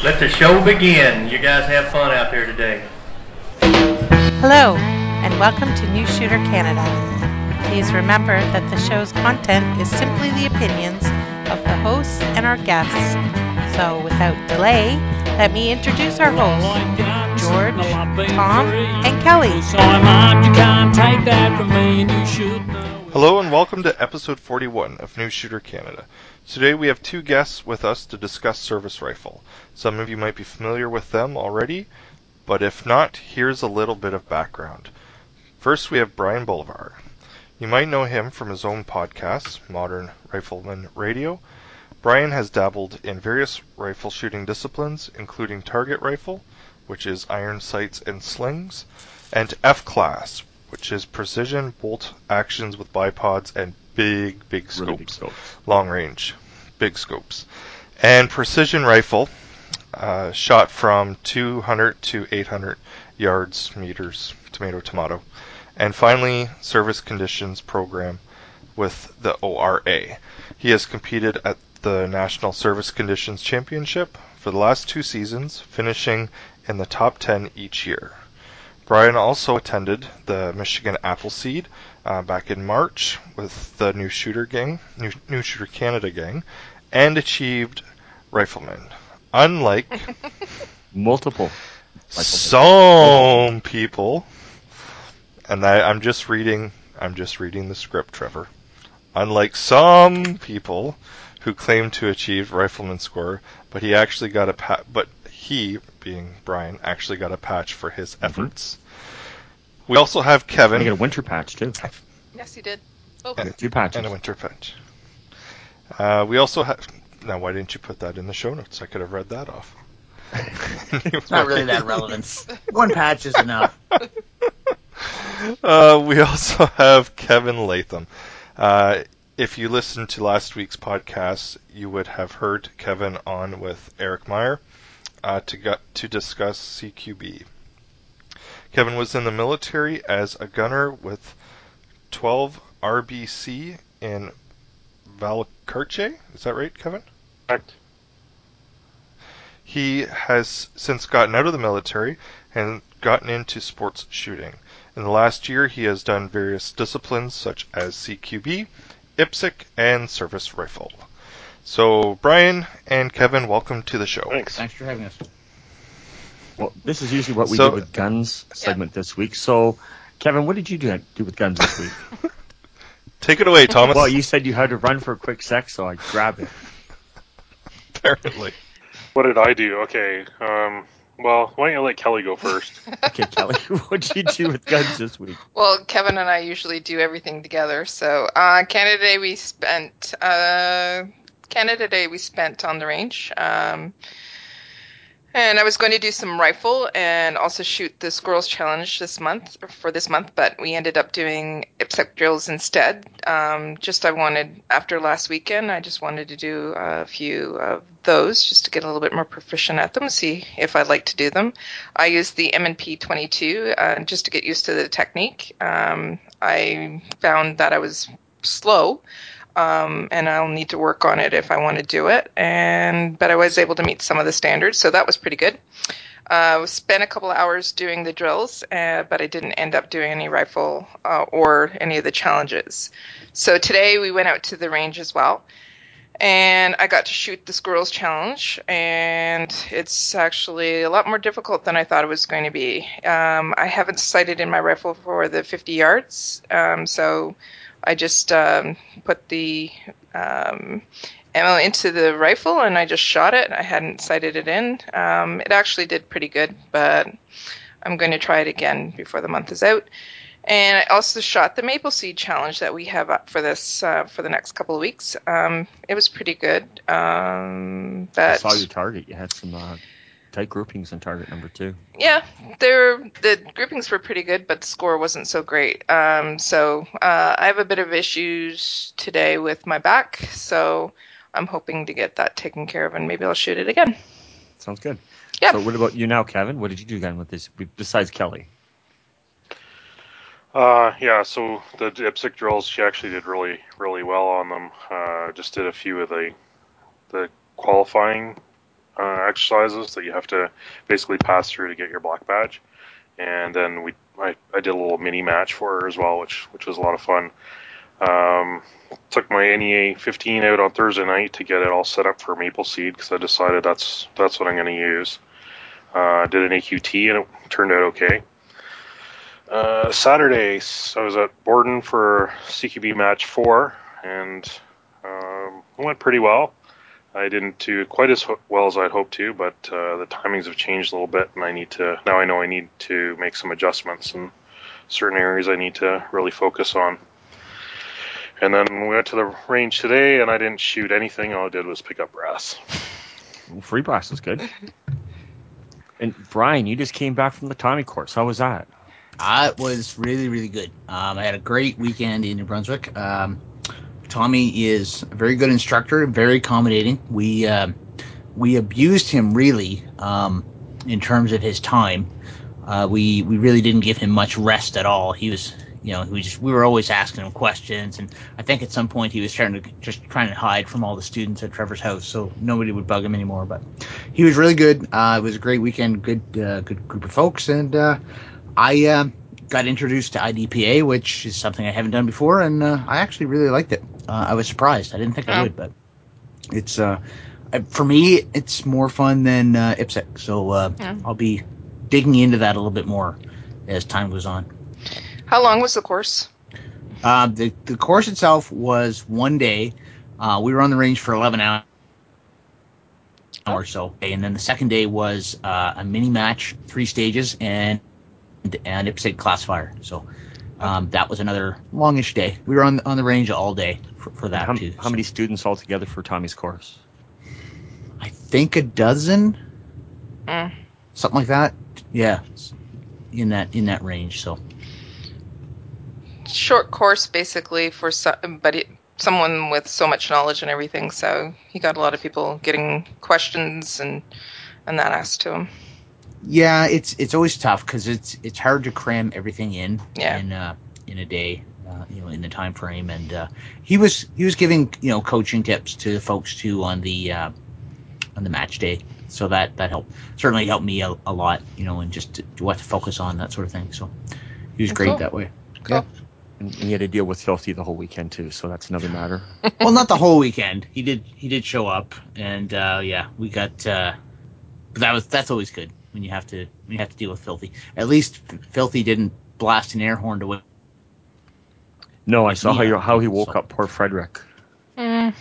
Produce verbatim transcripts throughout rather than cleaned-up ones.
Let the show begin. You guys have fun out there today. Hello, and welcome to New Shooter Canada. Please remember that the show's content is simply the opinions of the hosts and our guests. So, without delay, let me introduce our hosts, George, Tom, and Kelly. Hello and welcome to episode forty-one of New Shooter Canada. Today we have two guests with us to discuss Service Rifle. Some of you might be familiar with them already, but if not, here's a little bit of background. First we have Brian Bolivar. You might know him from his own podcast, Modern Rifleman Radio. Brian has dabbled in various rifle shooting disciplines, including target rifle, which is iron sights and slings, and F-Class, which is precision bolt actions with bipods and big, big scopes. Really big scopes. Long range, big scopes. And precision rifle, uh, shot from two hundred to eight hundred yards, meters, tomato, tomato. And finally, service conditions program with the O R A. He has competed at the National Service Conditions Championship for the last two seasons, finishing in the top ten each year. Brian also attended the Michigan Appleseed uh, back in March with the New Shooter Gang, New, New Shooter Canada Gang, and achieved Rifleman. Unlike multiple some people, and I, I'm just reading, I'm just reading the script, Trevor. Unlike some people who claim to achieve Rifleman score, but he actually got a pa- but he, being Brian, actually got a patch for his mm-hmm. efforts. We also have Kevin. I got a winter patch too. Yes, you did. Oh, and, two patches and a winter patch. Uh, we also have. Now, why didn't you put that in the show notes? I could have read that off. It's not really that relevant. One patch is enough. Uh, we also have Kevin Latham. Uh, if you listened to last week's podcast, you would have heard Kevin on with Eric Meyer uh, to get, to discuss C Q B. Kevin was in the military as a gunner with twelve R B C in Valcarce. Is that right, Kevin? Correct. He has since gotten out of the military and gotten into sports shooting. In the last year, he has done various disciplines such as C Q B, I P S C, and service rifle. So, Brian and Kevin, welcome to the show. Thanks. Thanks for having us. Well, this is usually what we so, do with guns segment yeah. this week. So, Kevin, what did you do, do with guns this week? Take it away, Thomas. Well, you said you had to run for a quick sec, so I grabbed it. Apparently. What did I do? Okay. Um, well, why don't you let Kelly go first? Okay, Kelly, what did you do with guns this week? Well, Kevin and I usually do everything together. So, uh, Canada Day we spent uh, Canada Day we spent on the range. Um, And I was going to do some rifle and also shoot the Squirrels Challenge this month, for this month, but we ended up doing I P S C drills instead. Um, just I wanted, after last weekend, I just wanted to do a few of those just to get a little bit more proficient at them, see if I'd like to do them. I used the M and P twenty-two uh, just to get used to the technique. Um, I found that I was slow. Um, and I'll need to work on it if I want to do it. And but I was able to meet some of the standards, so that was pretty good. I uh, spent a couple of hours doing the drills, uh, but I didn't end up doing any rifle uh, or any of the challenges. So today we went out to the range as well, and I got to shoot the Squirrels Challenge, and it's actually a lot more difficult than I thought it was going to be. Um, I haven't sighted in my rifle for the fifty yards, um, so I just um, put the um, ammo into the rifle and I just shot it. I hadn't sighted it in. Um, it actually did pretty good, but I'm going to try it again before the month is out. And I also shot the Maple Seed Challenge that we have up for this uh, for the next couple of weeks. Um, it was pretty good. Um, but I saw your target. You had some uh, tight groupings in target number two. Yeah, they're, the groupings were pretty good, but the score wasn't so great. Um, so uh, I have a bit of issues today with my back, so I'm hoping to get that taken care of, and maybe I'll shoot it again. Sounds good. Yeah. So what about you now, Kevin? What did you do again with this, besides Kelly? Uh, yeah, so the I P S C drills, she actually did really, really well on them. Uh, just did a few of the the qualifying uh, exercises that you have to basically pass through to get your black badge. And then we, I, I did a little mini match for her as well, which which was a lot of fun. Um, took my N E A fifteen out on Thursday night to get it all set up for Maple Seed because I decided that's that's what I'm going to use. Uh, did an A Q T and it turned out okay. Uh, Saturday, I was at Borden for C Q B match four, and um, it went pretty well. I didn't do quite as ho- well as I'd hoped to, but uh, the timings have changed a little bit, and I need to now I know I need to make some adjustments in certain areas I need to really focus on. And then we went to the range today, and I didn't shoot anything. All I did was pick up brass. Well, free brass is good. And Brian, you just came back from the Tommy course. How was that? Uh, it was really, really good. Um, I had a great weekend in New Brunswick. Um, Tommy is a very good instructor, very accommodating. We um, we abused him really um, in terms of his time. Uh, we we really didn't give him much rest at all. He was, you know, we just we were always asking him questions, and I think at some point he was trying to just trying to hide from all the students at Trevor's house, so nobody would bug him anymore. But he was really good. Uh, it was a great weekend, good uh, good group of folks, and uh, I uh, got introduced to I D P A, which is something I haven't done before, and uh, I actually really liked it. Uh, I was surprised. I didn't think I would, but it's uh, for me, it's more fun than uh, I P S E C. So uh, Yeah. I'll be digging into that a little bit more as time goes on. How long was the course? Uh, the the course itself was one day. Uh, we were on the range for eleven hours or so, and then the second day was uh, a mini match, three stages, and and I P S E C classifier. So um, that was another longish day. We were on on the range all day for, for that how, too. How so. many students altogether for Tommy's course? I think a dozen, Mm. something like that. Yeah, in that in that range. So Short course, basically, for somebody, someone with so much knowledge and everything. So he got a lot of people getting questions and and that asked to him. yeah, it's it's always tough because it's it's hard to cram everything in Yeah. in uh, in a day, uh, you know, in the time frame. And uh, he was he was giving you know coaching tips to folks too on the uh, on the match day. So that that helped certainly helped me a, a lot, you know, and just to, to what to focus on, that sort of thing. So he was great Cool. that way. Cool. Yeah. And he had to deal with Filthy the whole weekend too, so that's another matter. Well, not the whole weekend. He did he did show up, and uh, yeah, we got. Uh, but that was that's always good when you have to when you have to deal with Filthy. At least Filthy didn't blast an air horn to wake. No, I saw me how you, up, how he woke so. up poor Frederick. Mm.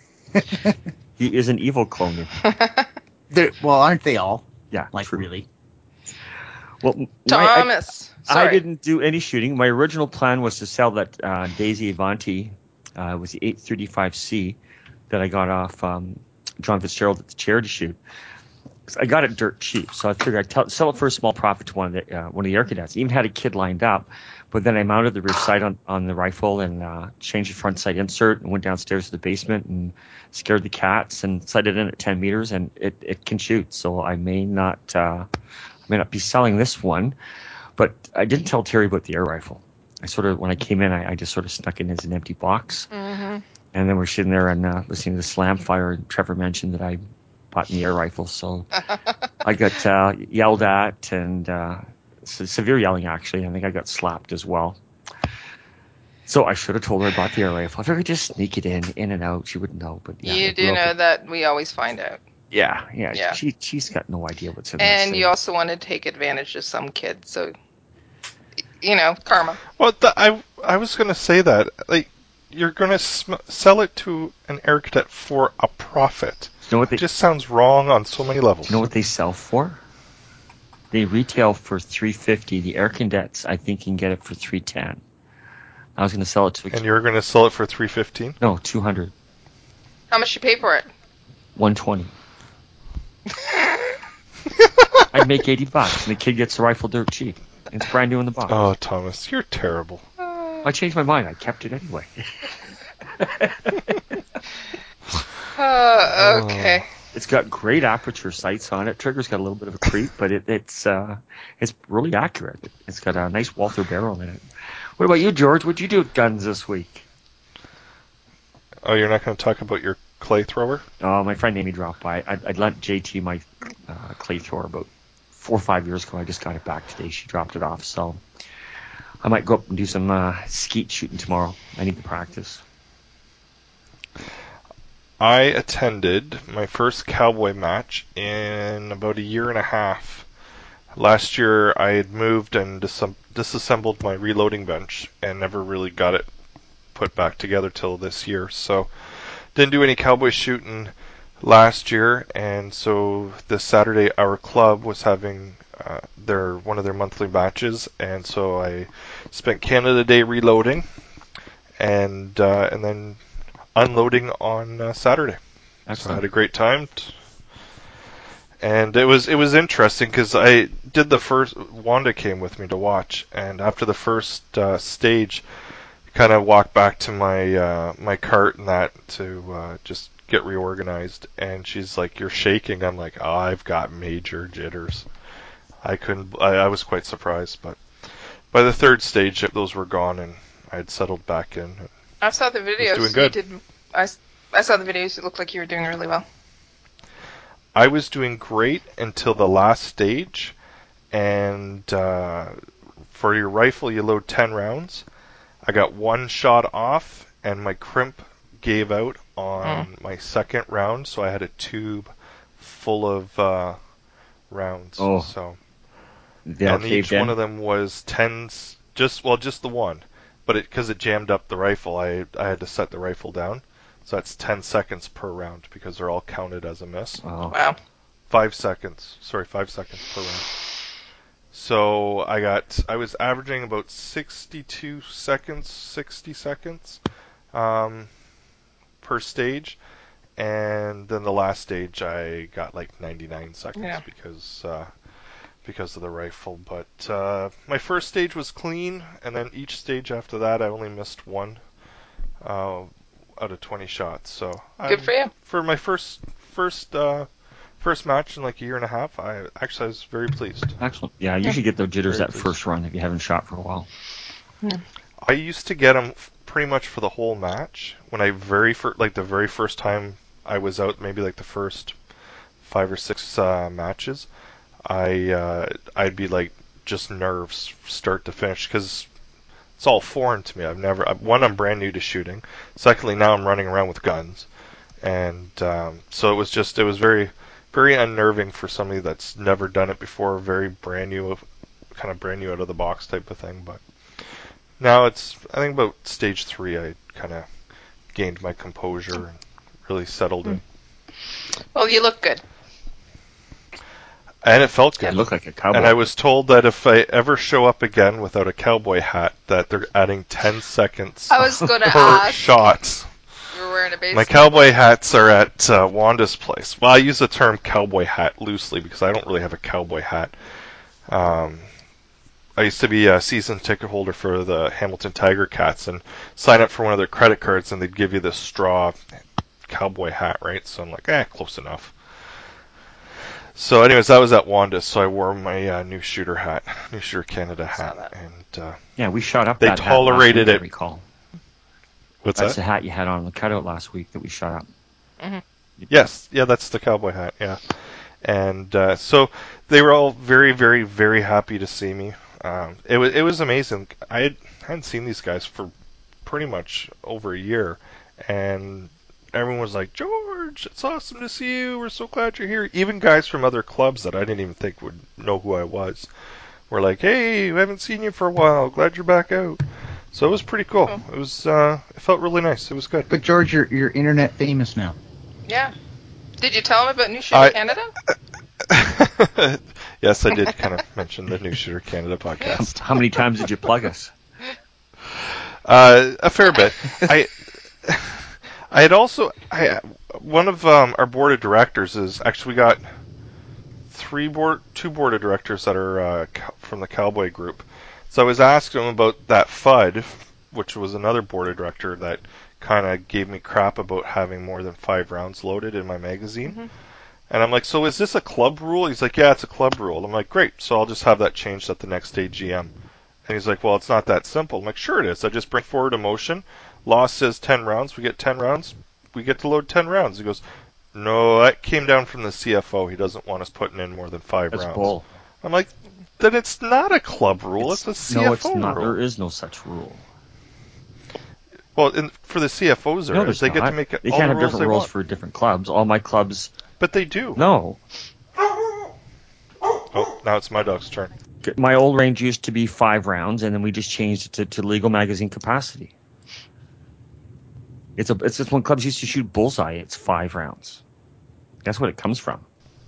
He is an evil clone. They're- well, aren't they all? Yeah, Like true. really? Well, my, Thomas. I, I Sorry. didn't do any shooting. My original plan was to sell that uh, Daisy Avanti. Uh, it was the eight thirty-five C that I got off um, John Fitzgerald at the charity shoot. I got it dirt cheap, so I figured I'd tell, sell it for a small profit to one of the uh, one of the air cadets. Even had a kid lined up, but then I mounted the rear sight on, on the rifle and uh, changed the front sight insert and went downstairs to the basement and scared the cats and sighted in at ten meters, and it, it can shoot. So I may not uh, I may not be selling this one, but I didn't tell Terry about the air rifle. I sort of when I came in, I, I just sort of snuck in as an empty box, Mm-hmm. and then we're sitting there and uh, listening to the slam fire. And Trevor mentioned that I bought the air rifle, so I got uh, yelled at and uh, severe yelling, actually. I think I got slapped as well. So I should have told her I bought the air rifle. I figured just sneak it in, in and out. She wouldn't know, but yeah. You I do grew know up- that we always find out. Yeah, yeah. Yeah. She she's got no idea what's in that And safe. you also want to take advantage of some kid, so you know, karma. Well, th- I I was going to say that like you're going to sm- sell it to an air cadet for a profit. You know what they It just sounds wrong on so many levels. you know what they sell for? They retail for three fifty. The air cadets, I think, can get it for three ten. I was going to sell it to And you're going to sell it for three fifteen? no two hundred, How much you pay for it? one twenty. I'd make eighty bucks, and the kid gets the rifle dirt cheap. It's brand new in the box. Oh, Thomas, you're terrible. I changed my mind. I kept it anyway. Uh, okay. It's got great aperture sights on it. Trigger's got a little bit of a creep, but it, it's uh, it's really accurate. It's got a nice Walther barrel in it. What about you, George? What'd you do with guns this week? Oh, you're not going to talk about your clay thrower? Oh, my friend Amy dropped by. I'd, I'd lent J T my uh, clay thrower about four or five years ago. I just got it back today. She dropped it off, so I might go up and do some uh, skeet shooting tomorrow. I need to practice. I attended my first cowboy match in about a year and a half. Last year, I had moved and dis- disassembled my reloading bench and never really got it put back together till this year. So, didn't do any cowboy shooting last year, and so this Saturday, our club was having uh, their one of their monthly matches, and so I spent Canada Day reloading, and uh, and then unloading on uh, Saturday. Excellent. So I had a great time. T- And it was it was interesting because I did the first. Wanda came with me to watch, and after the first uh, stage, kind of walked back to my uh, my cart and that to uh, just get reorganized. And she's like, "You're shaking." I'm like, oh, "I've got major jitters." I couldn't. I, I was quite surprised, but by the third stage, those were gone, and I had settled back in. I saw the videos. doing good. You did. I, I saw the videos. It looked like you were doing really well. I was doing great until the last stage, and uh, for your rifle, you load ten rounds. I got one shot off, and my crimp gave out on Mm. my second round, so I had a tube full of uh, rounds. Oh. So, They all and each caved in. one of them was tens, just well, just the one, but it because it jammed up the rifle, I I had to set the rifle down. So that's ten seconds per round because they're all counted as a miss. Wow. Wow. Five seconds. Sorry, five seconds per round. So I got, I was averaging about sixty-two seconds, sixty seconds um, per stage, and then the last stage I got like ninety-nine seconds Yeah. because uh, because of the rifle. But uh, my first stage was clean, and then each stage after that I only missed one uh, out of twenty shots. So Good I'm- for you. for my first first uh, first match in like a year and a half, I actually I was very pleased. Excellent. Yeah, you should get those jitters Very that pleased. first run if you haven't shot for a while. I used to get them pretty much for the whole match. When I very first, like the very first time I was out, maybe like the first five or six uh, matches, I uh, I'd be like just nerves start to finish because it's all foreign to me. I've never one I'm brand new to shooting. Secondly, now I'm running around with guns, and um, so it was just it was very very unnerving for somebody that's never done it before. Very brand new, kind of brand new out of the box type of thing, but. Now it's, I think about stage three, I kind of gained my composure and really settled in. Well, you look good. And it felt You good. look like a cowboy. And I was told that if I ever show up again without a cowboy hat, that they're adding ten seconds I was going to per ask. shot. You were wearing a baseball. My cowboy hats are at uh, Wanda's place. Well, I use the term cowboy hat loosely because I don't really have a cowboy hat. Um, I used to be a season ticket holder for the Hamilton Tiger Cats and sign up for one of their credit cards and they'd give you this straw cowboy hat, right? So I'm like, eh, close enough. So anyways, that was at Wanda's, so I wore my uh, new shooter hat, new Shooter Canada Saw hat. that. And uh, Yeah, we shot up They that tolerated hat last week, it. I recall. what's That's that? the hat you had on the cutout last week that we shot up. Yes, yeah, that's the cowboy hat, yeah. And uh, so they were all very, very, very happy to see me. Um, it was it was amazing. I had, hadn't seen these guys for pretty much over a year, and everyone was like, "George, it's awesome to see you. We're so glad you're here." Even guys from other clubs that I didn't even think would know who I was were like, "Hey, we haven't seen you for a while. Glad you're back out." So it was pretty cool. Cool. It was uh, it felt really nice. It was good. But George, you're you're internet famous now. Yeah. Did you tell him about New Shooter I- Canada? Yes, I did kind of mention the New Shooter Canada podcast. How many times did you plug us? Uh, a fair bit. I I had also I one of um, our board of directors is actually we got three board two board of directors that are uh, co- from the Cowboy group. So I was asking him about that F U D, which was another board of director that kind of gave me crap about having more than five rounds loaded in my magazine. Mhm. And I'm like, so is this a club rule? He's like, yeah, it's a club rule. I'm like, great. So I'll just have that changed at the next A G M. And he's like, well, it's not that simple. I'm like, sure it is. I just bring forward a motion. Law says ten rounds. We get ten rounds. we get to load ten rounds. He goes, no, that came down from the C F O. He doesn't want us putting in more than five That's rounds. bull. I'm like, then it's not a club rule. It's, it's a C F O no, it's not. rule. There is no such rule. Well, in, for the C F Os, there No, is. there's They not. get to make They all can't the have rules different they rules want. for different clubs. All my clubs. But they do. No. Oh, now it's my dog's turn. My old range used to be five rounds, and then we just changed it to, to legal magazine capacity. It's a. It's just when clubs used to shoot bullseye. It's five rounds. That's what it comes from.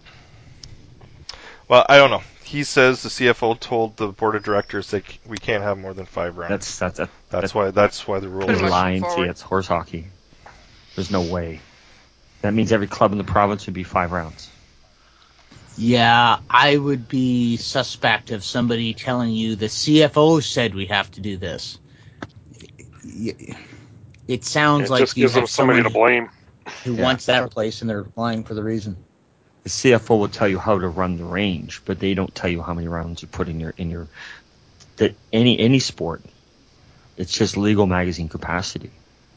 Well, I don't know. He says the C F O told the board of directors that we can't have more than five rounds. That's that's a, That's that's why. That's why the rule Put a is. motion lying to forward. you. It's horse hockey. There's no way. That means every club in the province would be five rounds. Yeah, I would be suspect of somebody telling you the C F O said we have to do this. It sounds It like just you gives them have somebody someone to blame. who Yeah. wants that replaced and they're lying for the reason. The C F O will tell you how to run the range, but they don't tell you how many rounds you put in your in your that any any sport. It's just legal magazine capacity.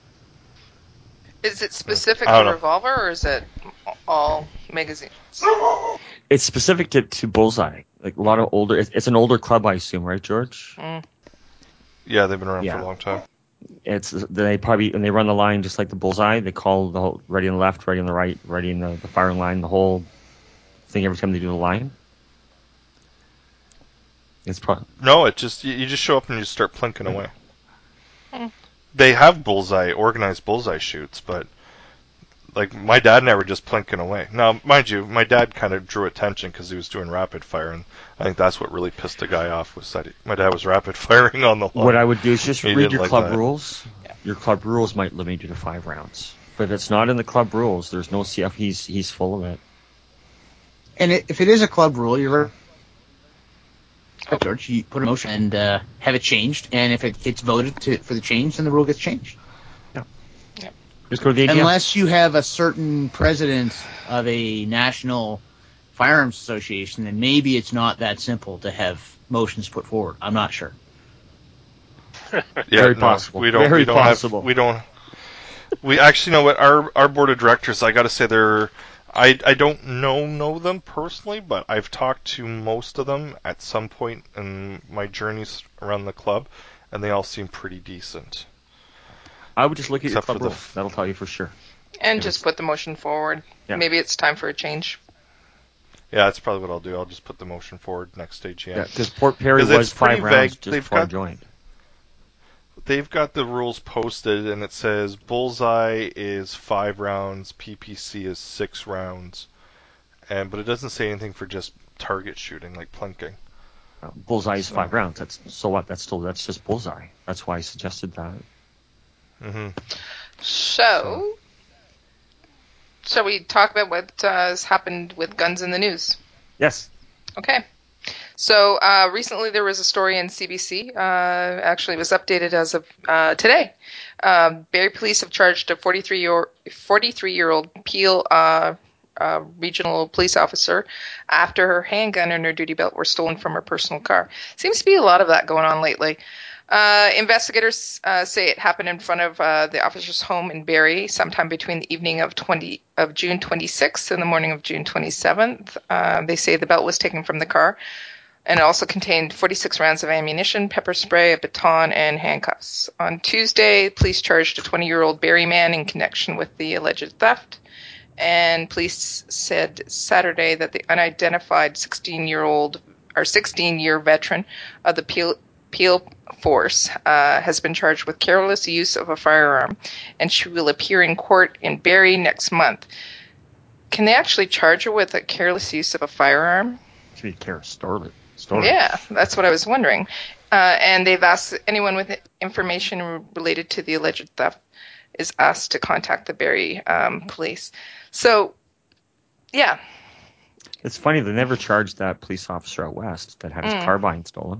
Is it specific I to don't know. Revolver or is it all magazines? It's specific to, to Bullseye. Like a lot of older. It's, it's an older club, I assume, right, George? Mm. Yeah, they've been around Yeah. for a long time. It's they probably and they run the line just like the Bullseye. They call the whole ready on the left, ready on the right, ready in the, the firing line, the whole thing every time they do the line. It's probably No, it just you, you just show up and you start plinking away. Hmm. They have bullseye, organized bullseye shoots, but like my dad never just plinking away. Now, mind you, my dad kind of drew attention because he was doing rapid fire, and I think that's what really pissed the guy off was that he, my dad was rapid firing on the line. what I would do is just He read didn't your like club that. rules. Yeah. Your club rules might limit you to five rounds, but if it's not in the club rules, there's no C F. He's he's full of it. And it, if it is a club rule, you're George, you put a motion and uh, have it changed. And if it gets voted to, for the change, then the rule gets changed. Just go to the A G M. Unless you have a certain president of a national firearms association, then maybe it's not that simple to have motions put forward. I'm not sure. Yeah, Very no, possible. We don't. Very we don't possible. Have, we don't. We actually know what our our board of directors. I got to say they're. I I don't know know them personally, but I've talked to most of them at some point in my journeys around the club, and they all seem pretty decent. I would just look at your Except club for the rules. f- That'll tell you for sure. And If just it's- put the motion forward. Yeah. Maybe it's time for a change. Yeah, that's probably what I'll do. I'll just put the motion forward next A G M. Yeah, because Port Perry 'Cause it's was five pretty rounds vague. just They've before I got- joined. They've got the rules posted, and it says bullseye is five rounds, P P C is six rounds, and but it doesn't say anything for just target shooting like plinking. Uh, bullseye is So- five rounds. That's so what? That's still that's just bullseye. That's why I suggested that. hmm So, shall we talk about what uh, has happened with guns in the news? Yes. Okay. So uh, recently there was a story in C B C. Uh, actually, it was updated as of uh, today. Um, Barrie police have charged a forty-three-year-old Peel uh, uh, regional police officer after her handgun and her duty belt were stolen from her personal car. Seems to be a lot of that going on lately. Uh, investigators uh, say it happened in front of uh, the officer's home in Barrie sometime between the evening of twenty of June twenty-sixth and the morning of June twenty-seventh. Uh, they say the belt was taken from the car, and it also contained forty-six rounds of ammunition, pepper spray, a baton, and handcuffs. On Tuesday, police charged a twenty-year-old Barrie man in connection with the alleged theft, and police said Saturday that the unidentified sixteen-year-old or sixteen-year veteran of the Peel Peel Force uh, has been charged with careless use of a firearm, and she will appear in court in Barrie next month. Can they actually charge her with a careless use of a firearm? Should be Kara Storley. Storley. Yeah, that's what I was wondering. Uh, and they've asked anyone with information related to the alleged theft is asked to contact the Barrie um, police. So, yeah. It's funny they never charged that police officer out west that had his Mm. carbine stolen.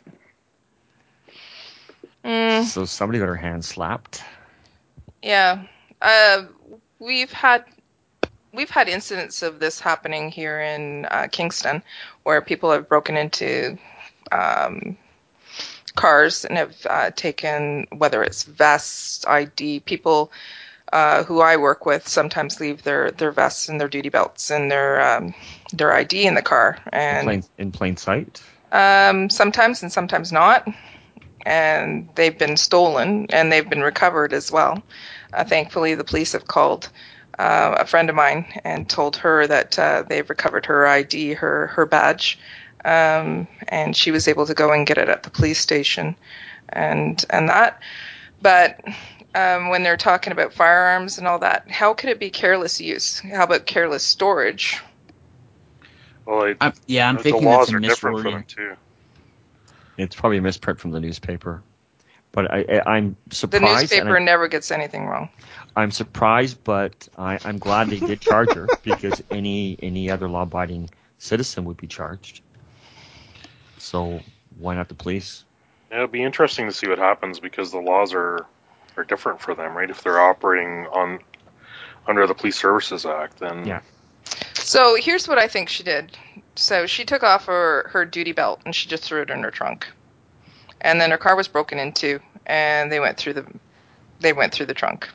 Mm, So somebody got her hand slapped. yeah. Uh, we've had we've had incidents of this happening here in uh, Kingston, where people have broken into um, cars and have uh, taken, whether it's vests, I D, people uh, who I work with sometimes leave their, their vests and their duty belts and their um, their I D in the car, In and plain, in plain sight. um, sometimes and sometimes not. And they've been stolen and they've been recovered as well. Uh, thankfully, the police have called uh, a friend of mine and told her that uh, they've recovered her I D, her her badge, um, and she was able to go and get it at the police station, and and that. But um, when they're talking about firearms and all that, how could it be careless use? How about careless storage? Well, I, I'm, yeah, I'm the thinking laws that's a are different for miswording. them too. It's probably a misprint from the newspaper. But I, I, I'm The surprised. newspaper and I, never gets anything wrong. I'm surprised, but I, I'm glad they did charge her because any any other law-abiding citizen would be charged. So why not the police? Yeah, it'll be interesting to see what happens because the laws are are different for them, right? If they're operating on under the Police Services Act, then Yeah. So here's what I think she did. So she took off her, her duty belt and she just threw it in her trunk. And then her car was broken into and they went through the they went through the trunk.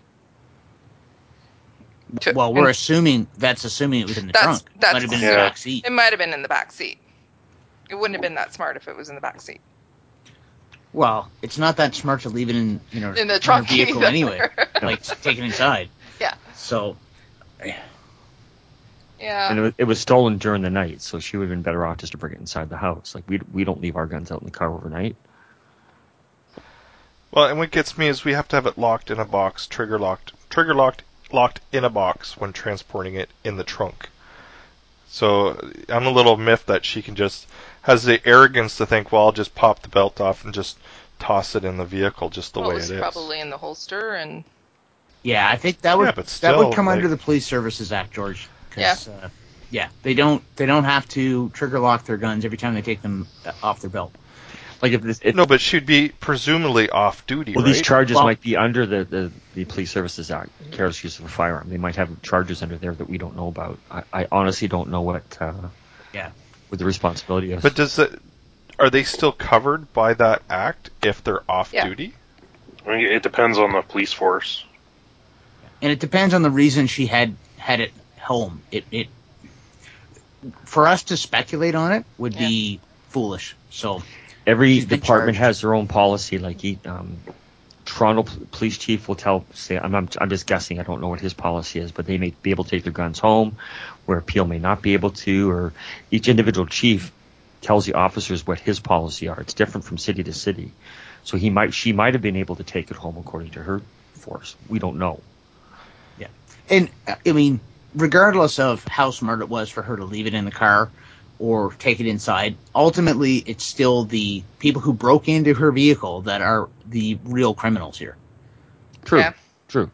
To- Well, we're and assuming that's assuming it was in the That's- trunk. that's- Might have been in Yeah. the back seat. it might have been in the back seat. It wouldn't have been that smart if it was in the back seat. Well, it's not that smart to leave it in you know In the your trunk vehicle either. anyway, like take it inside. Yeah. So Yeah. And it was, it was stolen during the night, so she would have been better off just to bring it inside the house. Like we we don't leave our guns out in the car overnight. Well, and what gets me is we have to have it locked in a box, trigger locked, trigger locked, locked in a box when transporting it in the trunk. So I'm a little miffed that she can just has the arrogance to think, well, I'll just pop the belt off and just toss it in the vehicle just the Well, way it was it is. probably in the holster and yeah, I think that would Yeah, but that still, would come like- under the Police Services Act, George. 'Cause, uh, yeah, they don't they don't have to trigger lock their guns every time they take them off their belt. Like if this, if, No, but she'd be presumably off duty, well, right? these charges Well- might be under the, the, the Police Services Act, careless use of a firearm. They might have charges under there that we don't know about. I, I honestly don't know what uh, Yeah. what the responsibility is. But does it, are they still covered by that act if they're off Yeah. duty? I mean, it depends on the police force. And it depends on the reason she had had it home. It it for us to speculate on it would be foolish. So Every she's been department charged. has their own policy. Like each, um, Toronto P- Police Chief will tell, say, I'm, I'm I'm just guessing. I don't know what his policy is, but they may be able to take their guns home, where Peel may not be able to, or each individual chief tells the officers what his policy are. It's different from city to city. So he might, she might have been able to take it home according to her force. We don't know. And uh, I mean, regardless of how smart it was for her to leave it in the car or take it inside, ultimately it's still the people who broke into her vehicle that are the real criminals here. True. Yeah. True.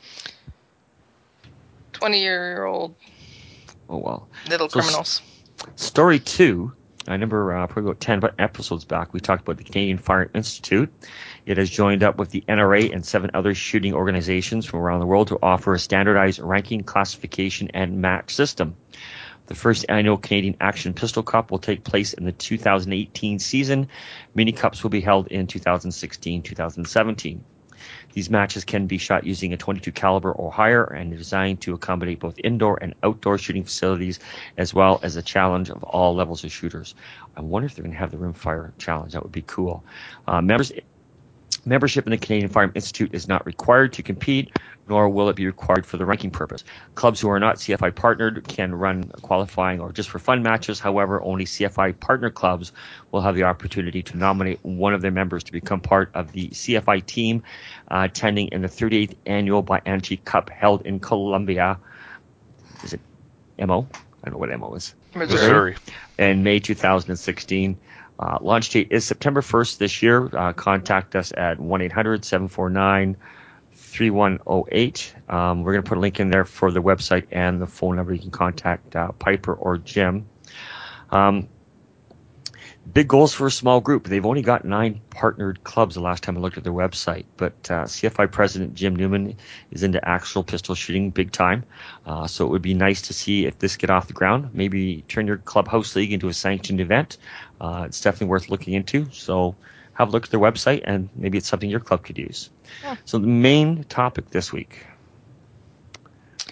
twenty-year-old Oh well. little So s- criminals. Story two, I remember uh, probably about ten episodes back, we talked about the Canadian Fire Institute. It has joined up with the N R A and seven other shooting organizations from around the world to offer a standardized ranking, classification, and match system. The first annual Canadian Action Pistol Cup will take place in the two thousand eighteen season. Mini Cups will be held in two thousand sixteen to two thousand seventeen. These matches can be shot using a twenty-two caliber or higher and are designed to accommodate both indoor and outdoor shooting facilities as well as a challenge of all levels of shooters. I wonder if they're going to have the rimfire challenge. That would be cool. Uh, members Membership in the Canadian Fire Institute is not required to compete, nor will it be required for the ranking purpose. Clubs who are not C F I partnered can run qualifying or just for fun matches. However, only C F I partner clubs will have the opportunity to nominate one of their members to become part of the C F I team uh, attending in the thirty-eighth annual Bianchi Cup held in Columbia. Is it M O? I don't know what M O is. Missouri. Missouri. In May two thousand sixteen. Uh, launch date is September first this year. Uh, contact us at one eight hundred seven four nine three one zero eight. Um, we're going to put a link in there for the website and the phone number. You can contact uh, Piper or Jim. Um, big goals for a small group. They've only got nine partnered clubs the last time I looked at their website. But uh, C F I President Jim Newman is into actual pistol shooting big time. Uh, so it would be nice to see if this get off the ground. Maybe turn your clubhouse league into a sanctioned event. Uh, it's definitely worth looking into. So have a look at their website and maybe it's something your club could use. Yeah. So the main topic this week.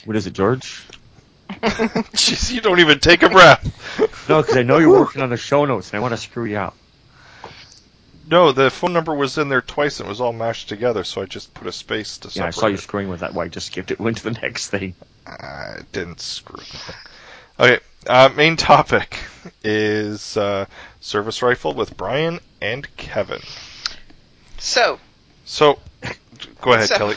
What is it, George? Jeez, you don't even take a breath. No, because I know you're working on the show notes, and I want to screw you up. No, the phone number was in there twice and it was all mashed together, so I just put a space to Yeah, I separate saw you it. screwing with that. Why I just skipped it, went to the next thing. I didn't screw anything. Okay, uh, main topic is uh, service rifle with Brian and Kevin. So, So, go ahead, So- Kelly.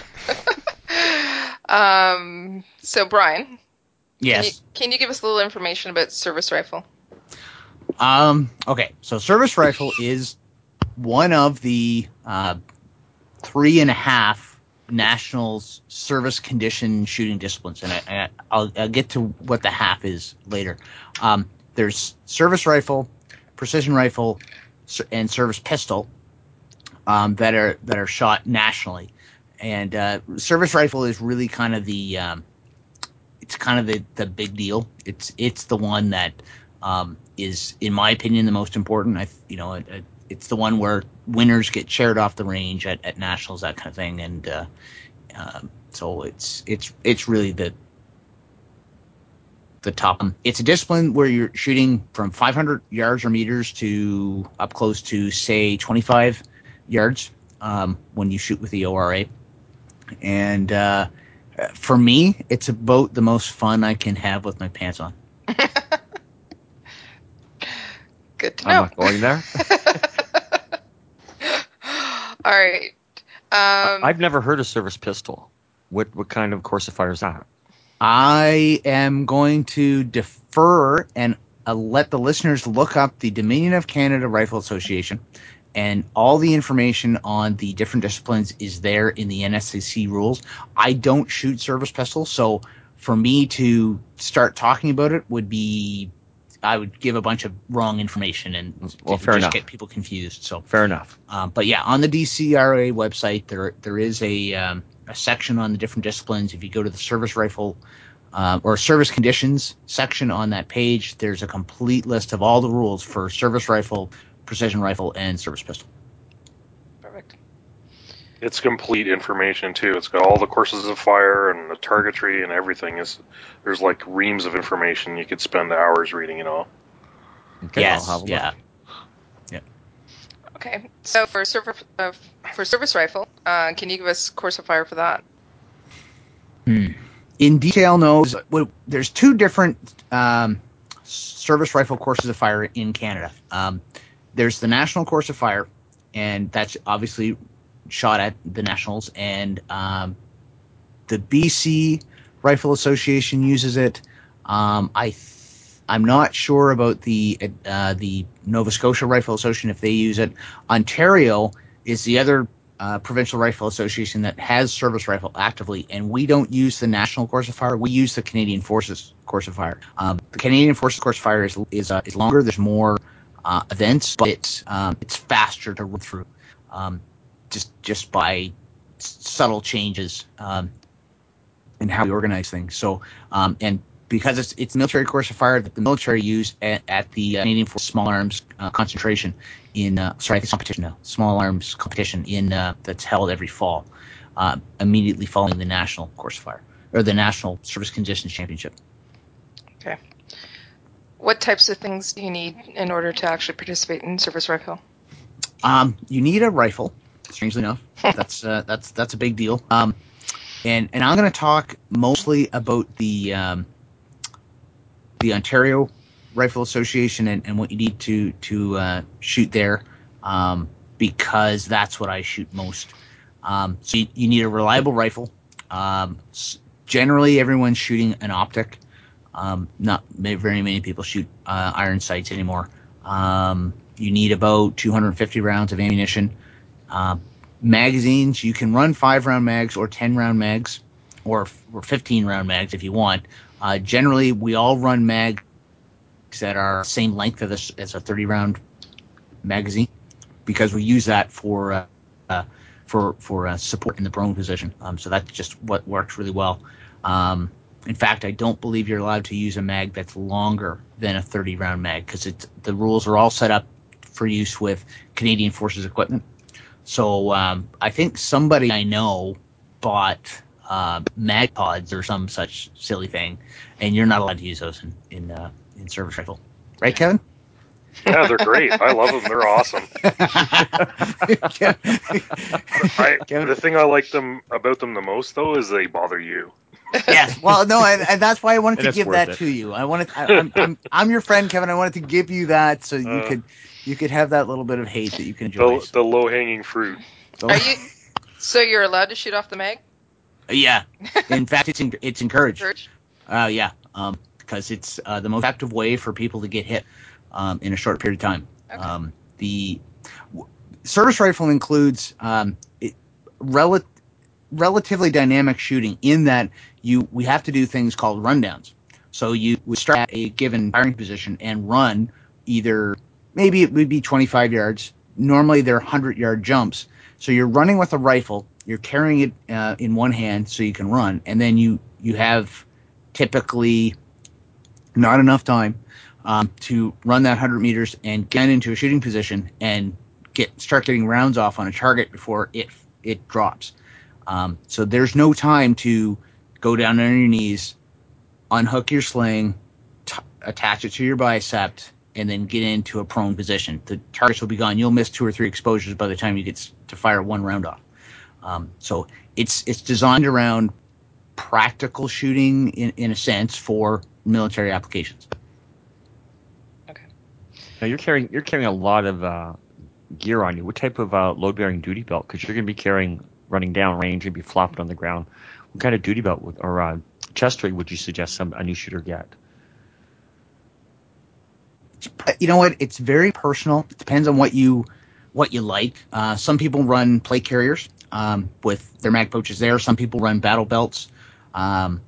um, so Brian, can you, Yes. can you give us a little information about service rifle? Um. Okay. So service rifle is one of the uh, three and a half national s- service condition shooting disciplines, and I, I, I'll, I'll get to what the half is later. Um, there's service rifle, precision rifle, ser- and service pistol um, that are that are shot nationally, and uh, service rifle is really kind of the um, it's kind of the, the big deal. It's it's the one that um, is, in my opinion, the most important. I you know it, it, it's the one where winners get chaired off the range at, at nationals, that kind of thing, and uh, um, so it's it's it's really the the top. It's a discipline where you're shooting from five hundred yards or meters to up close to say twenty-five yards um, when you shoot with the O R A, and uh, for me, it's about the most fun I can have with my pants on. Good to I'm know. not going there. All right. Um, I've never heard of service pistol. What what kind of course of fire is that? I am going to defer and uh, let the listeners look up the Dominion of Canada Rifle Association, and all the information on the different disciplines is there in the N S C C rules. I don't shoot service pistols, so for me to start talking about it would be, I would give a bunch of wrong information and Well, it fair would just enough. get people confused. So Fair enough. Um, but yeah, on the D C R A website, there there is a um, a section on the different disciplines. If you go to the service rifle uh, or service conditions section on that page, there's a complete list of all the rules for service rifle, precision rifle, and service pistol. Perfect. It's complete information too. It's got all the courses of fire and the targetry and everything. Is there's like reams of information. You could spend hours reading it all. Okay, yes, I'll have a yeah. look. Okay. So for service uh, for service rifle, uh, can you give us course of fire for that? Hmm. In detail, knows well, there's two different um, service rifle courses of fire in Canada. Um, there's the National Course of Fire, and that's obviously shot at the Nationals, and um, the B C Rifle Association uses it. Um, I th- I'm not sure about the uh, the Nova Scotia Rifle Association if they use it. Ontario is the other uh, provincial rifle association that has service rifle actively, and we don't use the National Course of Fire. We use the Canadian Forces Course of Fire. Um, the Canadian Forces Course of Fire is is, uh, is longer. There's more uh, events, but it's um, it's faster to run through, um, just just by s- subtle changes um, in how we organize things. So um, and because it's it's military course of fire that the military use at, at the uh, Canadian Forces Small Arms uh, concentration in uh, sorry, I think it's competition now, Small Arms competition in uh, that's held every fall, uh, immediately following the National Course of Fire or the National Service Conditions Championship. Okay. What types of things do you need in order to actually participate in service rifle? Um, you need a rifle. Strangely enough, that's uh, that's that's a big deal. Um, and and I'm going to talk mostly about the um, the Ontario Rifle Association and, and what you need to to uh, shoot there, um, because that's what I shoot most. Um, so you, you need a reliable rifle. Um, s- generally, everyone's shooting an optic. Um, not ma- very many people shoot uh, iron sights anymore. Um, you need about two hundred fifty rounds of ammunition. Uh, magazines, you can run five round mags or ten round mags, or, or fifteen round mags if you want. Uh, generally, we all run mags that are same length as a, as a thirty round magazine because we use that for uh, uh, for for uh, support in the prone position. Um, so that's just what works really well. Um, in fact, I don't believe you're allowed to use a mag that's longer than a thirty round mag because it's the rules are all set up for use with Canadian Forces equipment. So um, I think somebody I know bought uh, mag pods or some such silly thing, and you're not allowed to use those in in, uh, in service rifle, right, Kevin? Yeah, they're great. I love them. They're awesome. I, Kevin? the thing I like them about them the most, though, is they bother you. Yes, well, no, and, and that's why I wanted And to it's give worth that it. to you. I wanted, I, I'm, I'm, I'm your friend, Kevin. I wanted to give you that so you Uh, could, you could have that little bit of hate that you can enjoy. The, the low hanging fruit. So- Are you? So you're allowed to shoot off the mag? yeah, in fact, it's en- it's encouraged. Encouraged? Uh, yeah, um, because it's uh, the most effective way for people to get hit um, in a short period of time. Okay. Um, the w- service rifle includes um, it, rel- relatively dynamic shooting in that you we have to do things called rundowns. So you would start at a given firing position and run either maybe it would be twenty-five yards. Normally they're one hundred yard jumps. So you're running with a rifle. You're carrying it uh, in one hand so you can run, and then you you have typically not enough time um, to run that one hundred meters and get into a shooting position and get start getting rounds off on a target before it it drops. Um, so there's no time to go down on your knees, unhook your sling, t- attach it to your bicep, and then get into a prone position. The targets will be gone. You'll miss two or three exposures by the time you get to fire one round off. Um, so it's it's designed around practical shooting in, in a sense for military applications. Okay. Now you're carrying you're carrying a lot of uh, gear on you. What type of uh, load bearing duty belt? Because you're going to be carrying running down range and be flopping on the ground. What kind of duty belt would, or uh, chest rig would you suggest some a new shooter get? You know what? It's very personal. It depends on what you what you like. Uh, some people run plate carriers um, with their mag pouches there. Some people run battle belts. Um,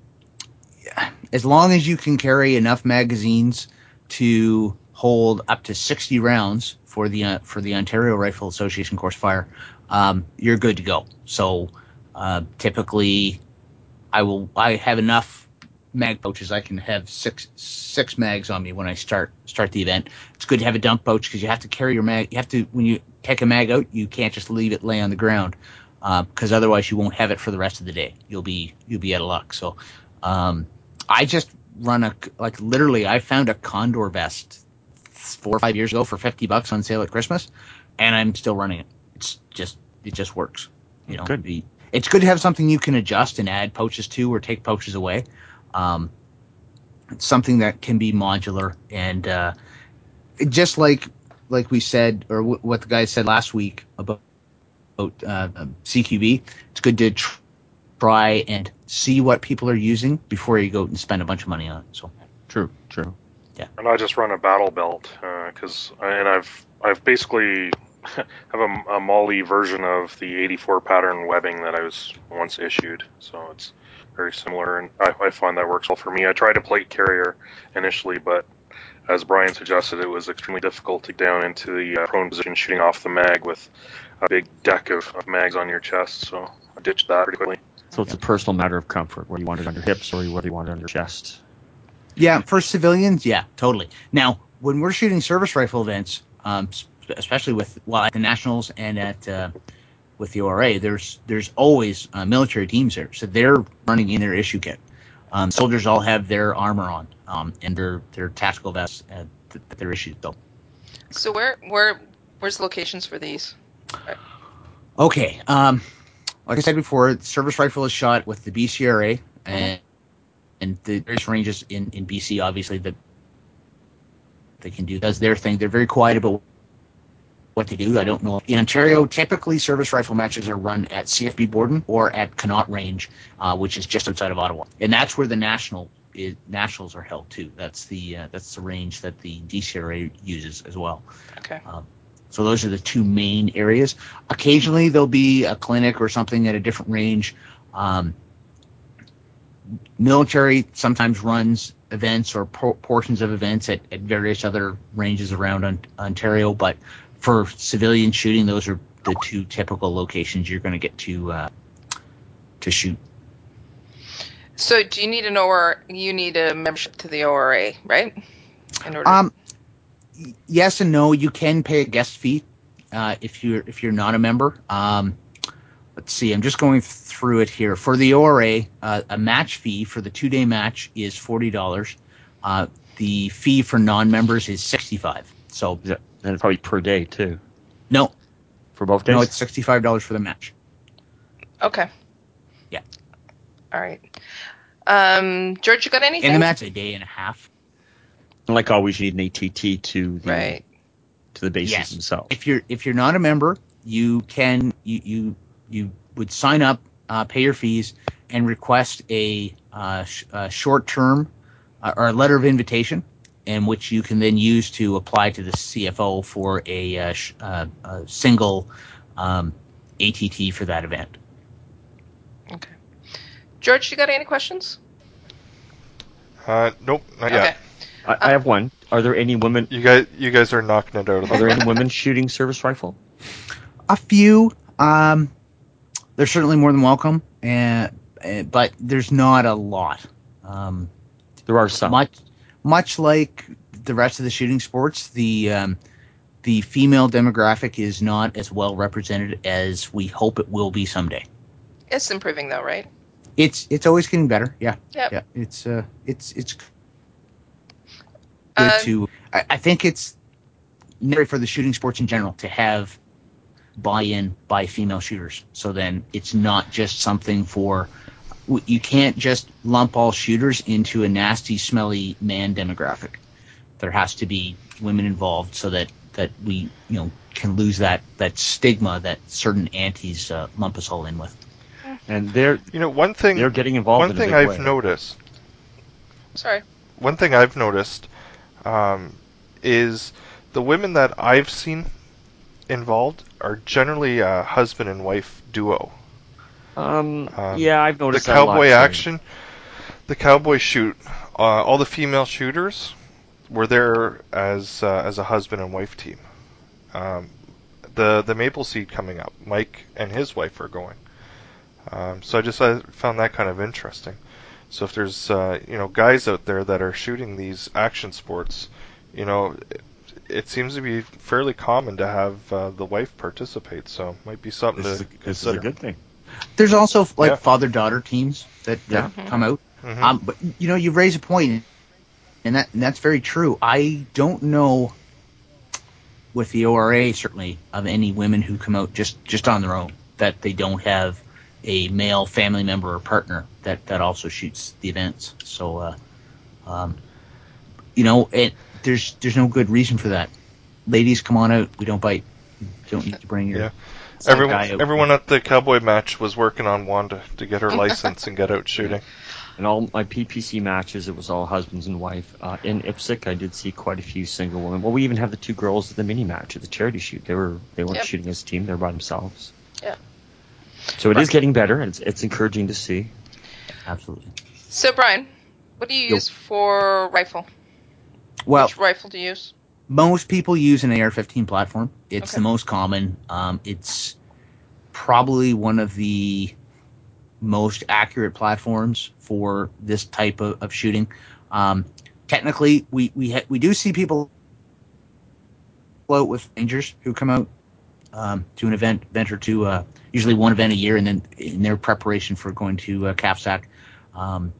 as long as you can carry enough magazines to hold up to sixty rounds for the uh, for the Ontario Rifle Association course fire, um, you're good to go. So uh, typically, I will I have enough mag pouches. I can have six six mags on me when I start start the event. It's good to have a dump pouch because you have to carry your mag. You have to when you take a mag out, you can't just leave it lay on the ground because uh, otherwise you won't have it for the rest of the day. You'll be you'll be out of luck. So um, I just run a like literally. I found a Condor vest four or five years ago for fifty bucks on sale at Christmas, and I'm still running it. It's just it just works. You know, Good. The, it's good to have something you can adjust and add pouches to or take pouches away. Um, it's something that can be modular and uh, just like like we said, or w- what the guy said last week about, about uh, C Q B. It's good to tr- try and see what people are using before you go and spend a bunch of money on it. So True, true. And I just run a battle belt because, uh, and I've I've basically have a, a Molly version of the eighty-four pattern webbing that I was once issued. So it's very similar, and I, I find that works well for me. I tried a plate carrier initially, but as Brian suggested, it was extremely difficult to get down into the uh, prone position shooting off the mag with a big deck of, of mags on your chest. So I ditched that pretty quickly. So it's a personal matter of comfort, whether you want it on your hips or whether you want it on your chest. yeah, for civilians, yeah, totally. Now, when we're shooting service rifle events, um, especially with well at the Nationals and at uh, with the O R A, there's there's always uh, military teams there, so they're running in their issue kit. Um, soldiers all have their armor on um, and their their tactical vests uh, that they're issued. So, So where where where's the locations for these? okay, um, like I said before, service rifle is shot with the B C R A and and the various ranges in in B C, obviously that they can do does their thing. They're very quiet about what they do. I don't know. In Ontario, typically service rifle matches are run at C F B Borden or at Connaught Range, uh, which is just outside of Ottawa, and that's where the national is, nationals are held too. That's the uh, that's the range that the D C R A uses as well. Okay. Um, so those are the two main areas. Occasionally there'll be a clinic or something at a different range. Um, military sometimes runs events or por- portions of events at, at various other ranges around on, Ontario, but for civilian shooting, those are the two typical locations you're going to get to uh, to shoot. So do you need an O R? You need a membership to the O R A, right? In order. Um, yes and no. You can pay a guest fee uh, if you're if you're not a member. Um, let's see, I'm just going through it here. For the O R A, uh, a match fee for the two-day match is forty dollars. Uh, the fee for non-members is sixty-five dollars. So, Yeah, and it's probably per day too no, for both days. no, it's sixty-five dollars for the match. Okay. Yeah. All right. Um, George, you got anything? And the match a day and a half. And like always, you need an A T T to the Right. to the bases Yes. themselves. If you're if you're not a member, you can you you, you would sign up, uh, pay your fees, and request a, uh, sh- a short term uh, or a letter of invitation, in which you can then use to apply to the C F O for a, uh, sh- uh, a single um, A T T for that event. Okay. George, you got any questions? Uh, nope, not Okay. yet. I, I have one. Are there any women? You guys, you guys are knocking it out of the Are there any park. women shooting service rifle? A few. Um, they're certainly more than welcome, and, and but there's not a lot. Um, There are some. Much, much like the rest of the shooting sports, the um, the female demographic is not as well represented as we hope it will be someday. It's improving, though, right? It's it's always getting better. Yeah, Yep. yeah. It's uh, it's it's good Uh, to. I, I think it's necessary for the shooting sports in general to have buy-in by female shooters. So then it's not just something for. You can't just lump all shooters into a nasty, smelly man demographic. There has to be women involved so that, that we, you know, can lose that, that stigma that certain antis uh, lump us all in with. And they're You know, one thing. they're getting involved One in a thing big I've way. noticed. sorry. One thing I've noticed um, is the women that I've seen involved are generally a husband and wife duo. Um, Um, yeah, I've The noticed that a lot, cowboy too. action, the cowboy shoot, uh, all the female shooters were there as uh, as a husband and wife team. Um, the the Maple Seed coming up, Mike and his wife are going. Um, so I just I found that kind of interesting. So if there's uh, you know guys out there that are shooting these action sports, you know, it, it seems to be fairly common to have uh, the wife participate. So it might be something This is, to a, this is consider. a good thing. There's also like Yeah. father-daughter teams that, that Yeah. come out. Mhm. Um, but you know, you raise a point, and that and that's very true. I don't know with the O R A certainly of any women who come out just, just on their own that they don't have a male family member or partner that, that also shoots the events. So, uh, um, you know, it, there's there's no good reason for that. Ladies, come on out. We don't bite. You don't need to bring your Yeah. side Everyone, guy out. everyone at the cowboy match was working on Wanda to get her license and get out shooting. In all my P P C matches, it was all husbands and wife. Uh, in IPSC, I did see quite a few single women. Well, we even have the two girls at the mini match at the charity shoot. They were they weren't Yep. shooting as a team; they were by themselves. Yeah. So it is getting better, and it's, it's encouraging to see. Absolutely. So, Brian, what do you Yo. use for rifle? Well, Which rifle do you use? most people use an A R fifteen platform. It's Okay. the most common. Um, it's probably one of the most accurate platforms for this type of, of shooting. Um, technically, we we ha- we do see people out with rangers who come out um, to an event, event or two, uh, usually one event a year, and then in their preparation for going to uh, C A F S A C. Um,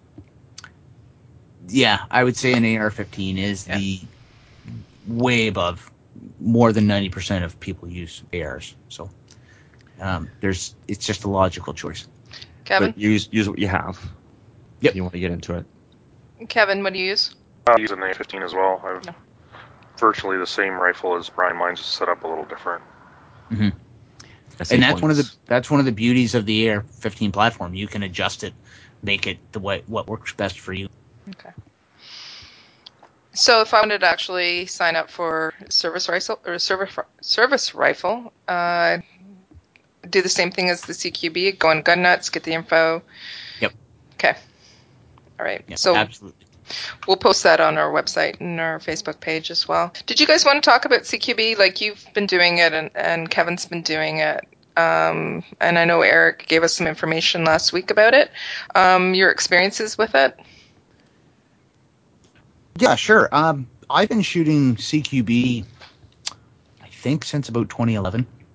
yeah, I would say an A R fifteen is Yeah. the way above. More than ninety percent of people use A Rs, so um, there's it's just a logical choice. Kevin? But use use what you have. Yep. If you want to get into it. Kevin, what do you use? I use an A fifteen as well. I've No. virtually the same rifle as Brian. Mine's just set up a little different. Mm-hmm. S And A that's one of the points. that's one of the beauties of the A R fifteen platform. You can adjust it, make it the way what works best for you. Okay. So if I wanted to actually sign up for service rifle or service service rifle, uh, do the same thing as the C Q B. Go on Gun Nuts, get the info. Yep. Okay. All right. Yeah, so absolutely. we'll post that on our website and our Facebook page as well. Did you guys want to talk about C Q B? Like you've been doing it, and, and Kevin's been doing it. Um, and I know Eric gave us some information last week about it. Um, your experiences with it? Yeah, sure. Um, I've been shooting C Q B, I think, since about twenty eleven.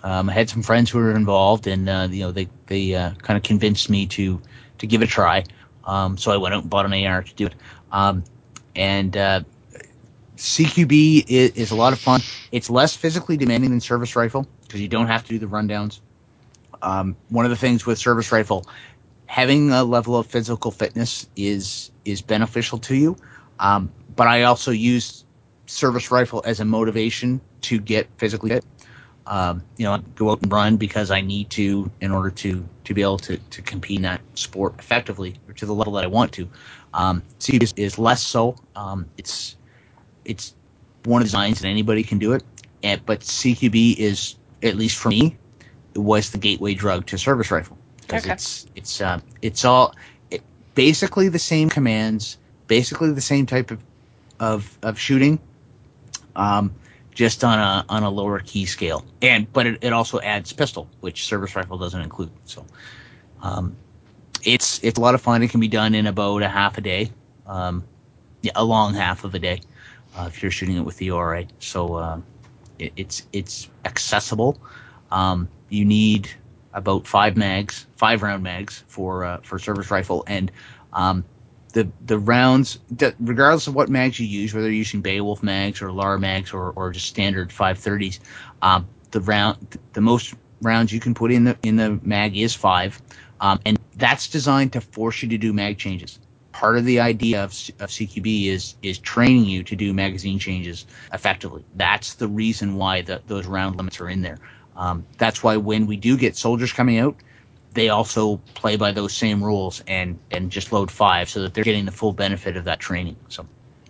Um, I had some friends who were involved, and uh, you know they they uh, kind of convinced me to to give it a try. Um, so I went out and bought an A R to do it. Um, and uh, C Q B is, is a lot of fun. It's less physically demanding than service rifle because you don't have to do the rundowns. Um, one of the things with service rifle, having a level of physical fitness is is beneficial to you. Um, but I also use service rifle as a motivation to get physically fit. Um, you know, go out and run because I need to in order to to be able to, to compete in that sport effectively or to the level that I want to. Um, C is, is less so. Um, it's it's one of the designs that anybody can do it, and, but C Q B is, at least for me, it was the gateway drug to service rifle because Okay. it's it's uh, it's all it, basically the same commands, basically the same type of of, of shooting. Um, just on a on a lower key scale, and but it, it also adds pistol, which service rifle doesn't include. So, um, it's it's a lot of fun. It can be done in about a half a day, um, yeah, a long half of a day, uh, if you're shooting it with the O R A. So um, it, it's it's accessible. Um, you need about five mags, five round mags for uh, for service rifle, and um, the the rounds, regardless of what mags you use, whether you're using Beowulf mags or L A R mags or, or just standard five thirties, um, the round the most rounds you can put in the in the mag is five, um, and that's designed to force you to do mag changes. Part of the idea of, of C Q B is is training you to do magazine changes effectively. That's the reason why the, those round limits are in there. Um, that's why when we do get soldiers coming out, they also play by those same rules and, and just load five so that they're getting the full benefit of that training. So,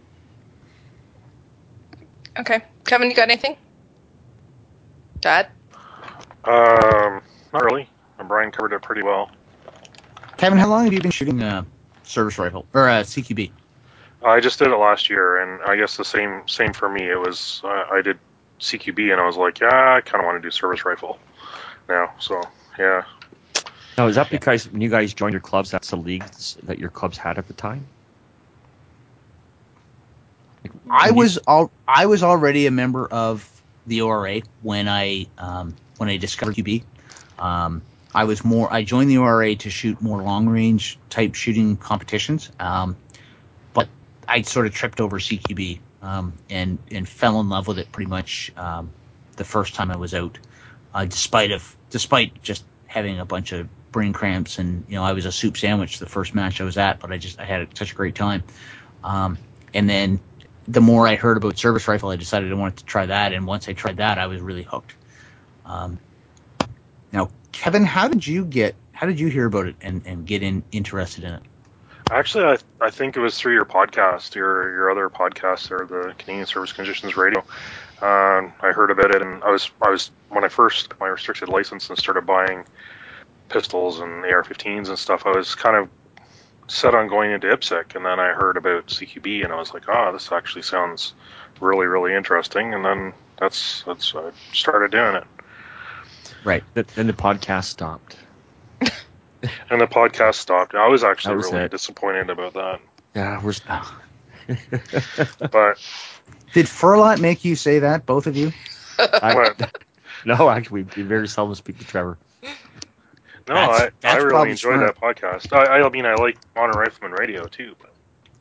Okay. Kevin, you got anything? Dad? Um, not really. Brian covered it pretty well. Kevin, how long have you been shooting uh, service rifle or uh, C Q B? I just did it last year, and I guess the same same for me. It was uh, I did C Q B, and I was like, yeah, I kind of want to do service rifle now. So yeah. Now, is that because when you guys joined your clubs, that's the leagues that your clubs had at the time? Like, I when you- was all I was already a member of the O R A when I um, when I discovered Q B. Um, I was more I joined the O R A to shoot more long range type shooting competitions, um, but I sort of tripped over C Q B um, and and fell in love with it pretty much um, the first time I was out, uh, despite of despite just having a bunch of brain cramps and you know I was a soup sandwich the first match I was at, but I just I had such a great time, um, and then the more I heard about service rifle, I decided I wanted to try that, and once I tried that, I was really hooked. Um, now, Kevin, how did you get how did you hear about it and, and get in interested in it? Actually, I I think it was through your podcast, your your other podcast, or the Canadian Service Conditions Radio. Um, I heard about it, and I was I was when I first got my restricted license and started buying pistols and A R fifteens and stuff. I was kind of set on going into I P S C, and then I heard about C Q B, and I was like, oh, this actually sounds really really interesting. And then that's that's I started doing it. Right. Then the podcast stopped. And the podcast stopped. I was actually That was really it. disappointed about that. Yeah, we're. Oh. But Did Furlot make you say that, both of you? I, what? no, actually, we very seldom speak to Trevor. No, That's- I, I that's really probably enjoyed smart. that podcast. I, I mean, I like Modern Rifleman Radio too. But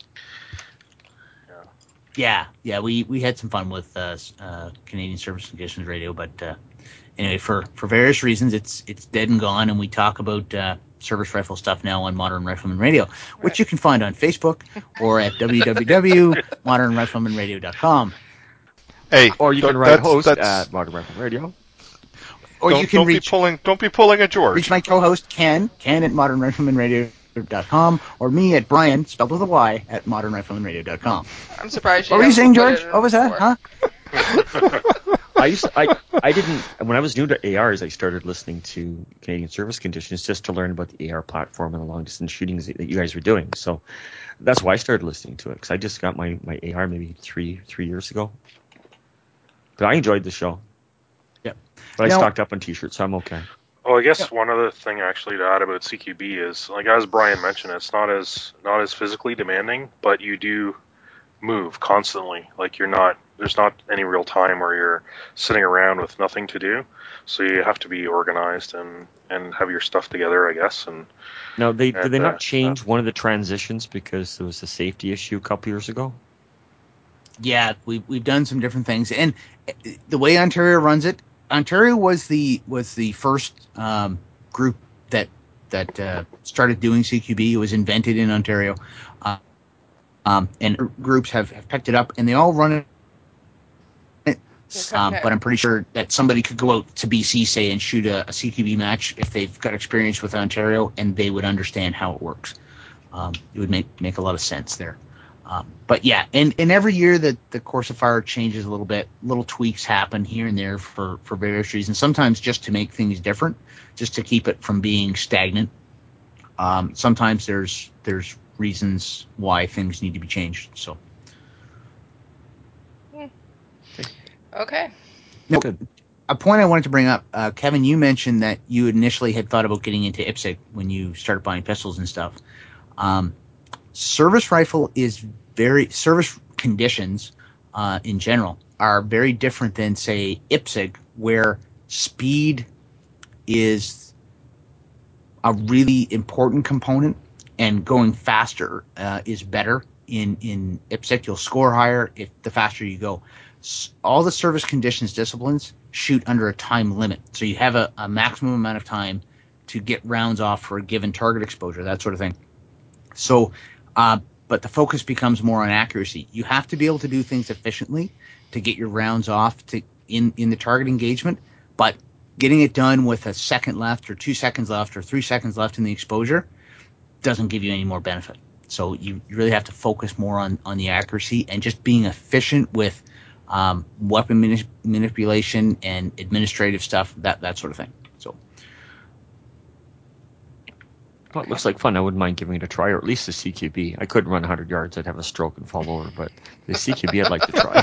Yeah, yeah, we, we had some fun with uh, uh, Canadian Service Conditions Radio, but uh, anyway, for, for various reasons, it's it's dead and gone, and we talk about uh, service rifle stuff now on Modern Rifleman Radio, which Right. you can find on Facebook or at w w w dot modern rifleman radio dot com. Hey, Or you th- can write that's, host that's, at Modern Rifle Radio. Or don't, you can don't reach be pulling don't be pulling a George. reach my co-host Ken, Ken at modern rifleman radio dot com, or me at Brian, spelled with a Y, at modern rifleman radio dot com. I'm surprised you What were you haven't saying, put George? it in What was that? before. Huh? I used to, I I didn't when I was new to A Rs. I started listening to Canadian Service Conditions just to learn about the A R platform and the long distance shootings that you guys were doing. So that's why I started listening to it because I just got my, my A R maybe three three years ago. But I enjoyed the show. Yep. But I Now- stocked up on T-shirts, so I'm okay. Oh, I guess Yeah. one other thing actually to add about C Q B is, like as Brian mentioned, it's not as not as physically demanding, but you do move constantly. Like you're not there's not any real time where you're sitting around with nothing to do. So you have to be organized and, and have your stuff together, I guess. And Now, they did and, they uh, not change one of the transitions because there was a safety issue a couple years ago? Yeah, we've we've done some different things, and the way Ontario runs it, Ontario was the was the first um, group that that uh, started doing C Q B. It was invented in Ontario, uh, um, and groups have, have picked it up, and they all run it. Um, but I'm pretty sure that somebody could go out to B C, say, and shoot a, a C Q B match if they've got experience with Ontario, and they would understand how it works. Um, it would make make a lot of sense there. Um, but yeah, and, and every year that the course of fire changes a little bit, little tweaks happen here and there for, for various reasons. Sometimes just to make things different, just to keep it from being stagnant. Um, sometimes there's there's reasons why things need to be changed. So. Okay. Now, a point I wanted to bring up, uh, Kevin, you mentioned that you initially had thought about getting into I P S C when you started buying pistols and stuff. Um, service rifle is very service conditions uh, in general are very different than, say, I P S C, where speed is a really important component, and going faster uh, is better. In in I P S C, you'll score higher if the faster you go. S- all the service conditions disciplines shoot under a time limit, so you have a, a maximum amount of time to get rounds off for a given target exposure, that sort of thing. So, uh, but the focus becomes more on accuracy. You have to be able to do things efficiently to get your rounds off to in, in the target engagement, but getting it done with a second left or two seconds left or three seconds left in the exposure doesn't give you any more benefit. So you, you really have to focus more on, on the accuracy and just being efficient with um, weapon manip- manipulation and administrative stuff, that, that sort of thing. So. Well, it looks like fun. I wouldn't mind giving it a try, or at least the C Q B. I couldn't run one hundred yards. I'd have a stroke and fall over, but the C Q B I'd like to try.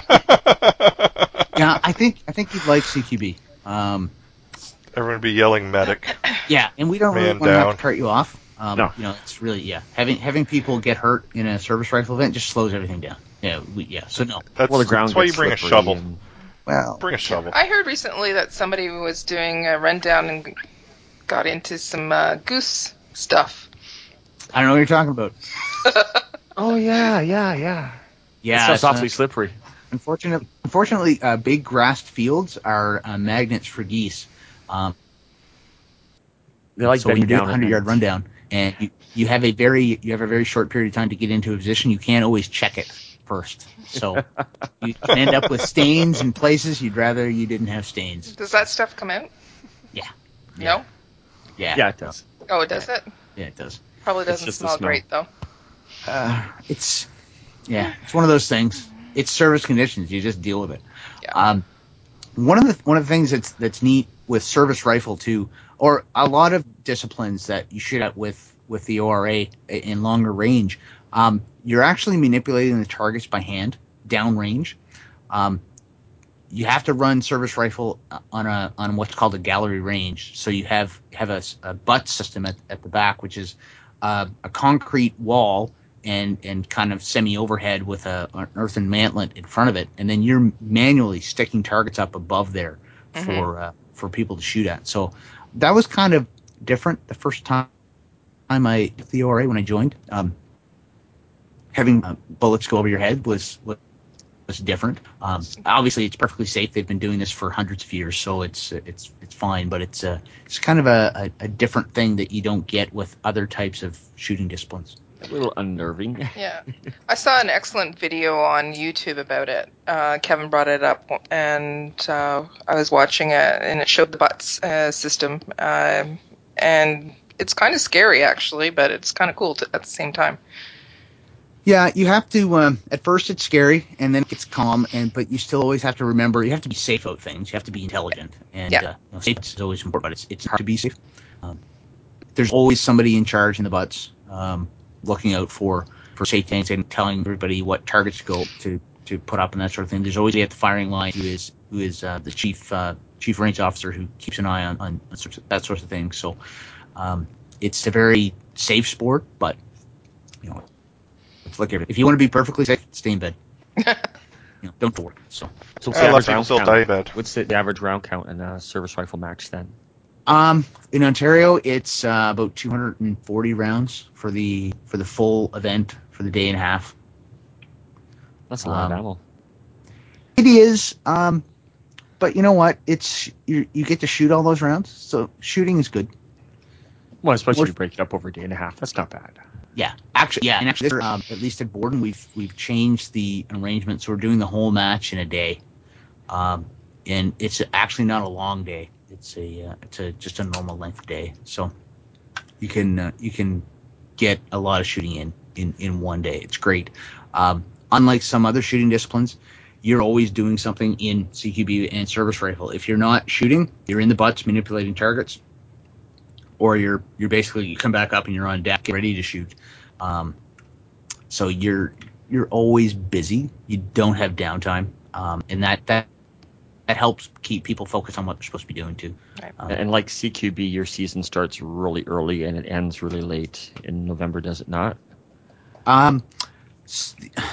Yeah, I think I think you'd like C Q B. Um, Everyone would be yelling medic. yeah, and we don't really Man want to have down. to cart you off. Um, No. You know, it's really, yeah. Having having people get hurt in a service rifle event just slows everything down. Yeah, we, yeah. So, no. That's, Well, the ground that's why you gets bring a slippery shovel. and- Well, Bring a shovel. I heard recently that somebody was doing a rundown and got into some uh, goose stuff. I don't know what you're talking about. Oh, yeah, yeah, yeah. Yeah, That it's, stuff's uh, awfully slippery. Unfortunately, unfortunately, uh, big grassed fields are uh, magnets for geese. Um, They like so when bedding you do a down at hundred yard night. rundown and you, you have a very you have a very short period of time to get into a position, you can't always check it first. So you can end up with stains in places you'd rather you didn't have stains. Does that stuff come out? Yeah. No? Yeah. Yeah, it does. Oh, it does it? Yeah, it does. Probably It's doesn't just the smell smell. great, though. Uh, it's yeah, it's one of those things. It's service conditions. You just deal with it. Yeah. Um, one of the one of the things that's that's neat with service rifle too, or a lot of disciplines that you shoot at with with the O R A in longer range, um, you're actually manipulating the targets by hand downrange. Um, you have to run service rifle on a on what's called a gallery range. So you have have a, a butt system at, at the back, which is uh, a concrete wall and and kind of semi overhead with a, an earthen mantlet in front of it, and then you're manually sticking targets up above there for Mm-hmm. uh, for people to shoot at. So that was kind of different the first time I did the O R A when I joined. Um, having uh, bullets go over your head was was was different. Um, obviously, it's perfectly safe. They've been doing this for hundreds of years, so it's it's it's fine. But it's a it's kind of a, a, a different thing that you don't get with other types of shooting disciplines. A little unnerving. Yeah. I saw an excellent video on YouTube about it. Uh, Kevin brought it up, and uh, I was watching it, and it showed the butts uh, system. Um, and it's kind of scary, actually, but it's kind of cool to, at the same time. Yeah, you have to. Um, at first, it's scary, and then it gets calm. And but you still always have to remember you have to be safe about things. You have to be intelligent, and Yeah. uh, you know, safety is always important. But it's it's hard to be safe. Um, there's always somebody in charge in the butts, um, looking out for for safety and telling everybody what targets to go to to put up and that sort of thing. There's always at the firing line who is who is uh, the chief uh, chief range officer who keeps an eye on on that sort of thing. So um, it's a very safe sport, but you know. It's like if you want to be perfectly safe, stay in bed. you know, don't work. So, So what's A the lot of average people round still count? die bad. What's the, the average round count in a service rifle match then? um, in Ontario, it's uh, about two hundred forty rounds for the for the full event for the day and a half. That's a lot Um, of ammo. It is, um, but you know what? It's you, you get to shoot all those rounds, so shooting is good. Well, especially More- if you break it up over a day and a half. That's not bad. Yeah, actually, yeah, and actually, this, um, at least at Borden, we've we've changed the arrangement, so we're doing the whole match in a day, um, and it's actually not a long day. It's a uh, it's a just a normal length day, so you can uh, you can get a lot of shooting in in, in one day. It's great. Um, unlike some other shooting disciplines, you're always doing something in C Q B and service rifle. If you're not shooting, you're in the butts manipulating targets, or you're you're basically you come back up and you're on deck ready to shoot. Um, so you're you're always busy. You don't have downtime, um, and that that that helps keep people focused on what they're supposed to be doing too. Right. Um, And like C Q B, your season starts really early and it ends really late in November, does it not? Um, s-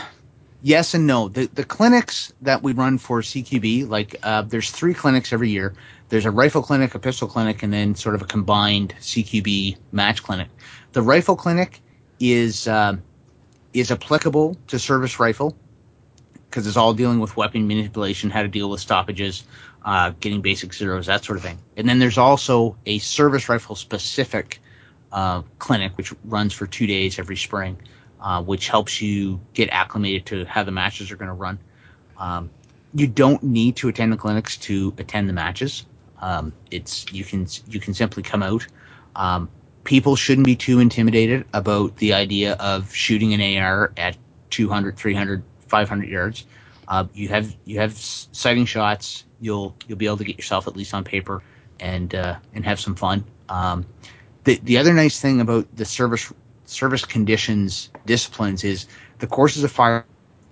yes and no. The the clinics that we run for C Q B, like uh, there's three clinics every year. There's a rifle clinic, a pistol clinic, and then sort of a combined C Q B match clinic. The rifle clinic is um, is applicable to service rifle because it's all dealing with weapon manipulation, how to deal with stoppages, uh, getting basic zeros, that sort of thing. And then there's also a service rifle specific uh, clinic which runs for two days every spring, uh, which helps you get acclimated to how the matches are going to run. Um, you don't need to attend the clinics to attend the matches. Um, it's you can you can simply come out. Um, people shouldn't be too intimidated about the idea of shooting an A R at two hundred, three hundred, five hundred yards. Uh, you have you have sighting shots. You'll you'll be able to get yourself at least on paper and uh, and have some fun. Um, the the other nice thing about the service service conditions disciplines is the courses of fire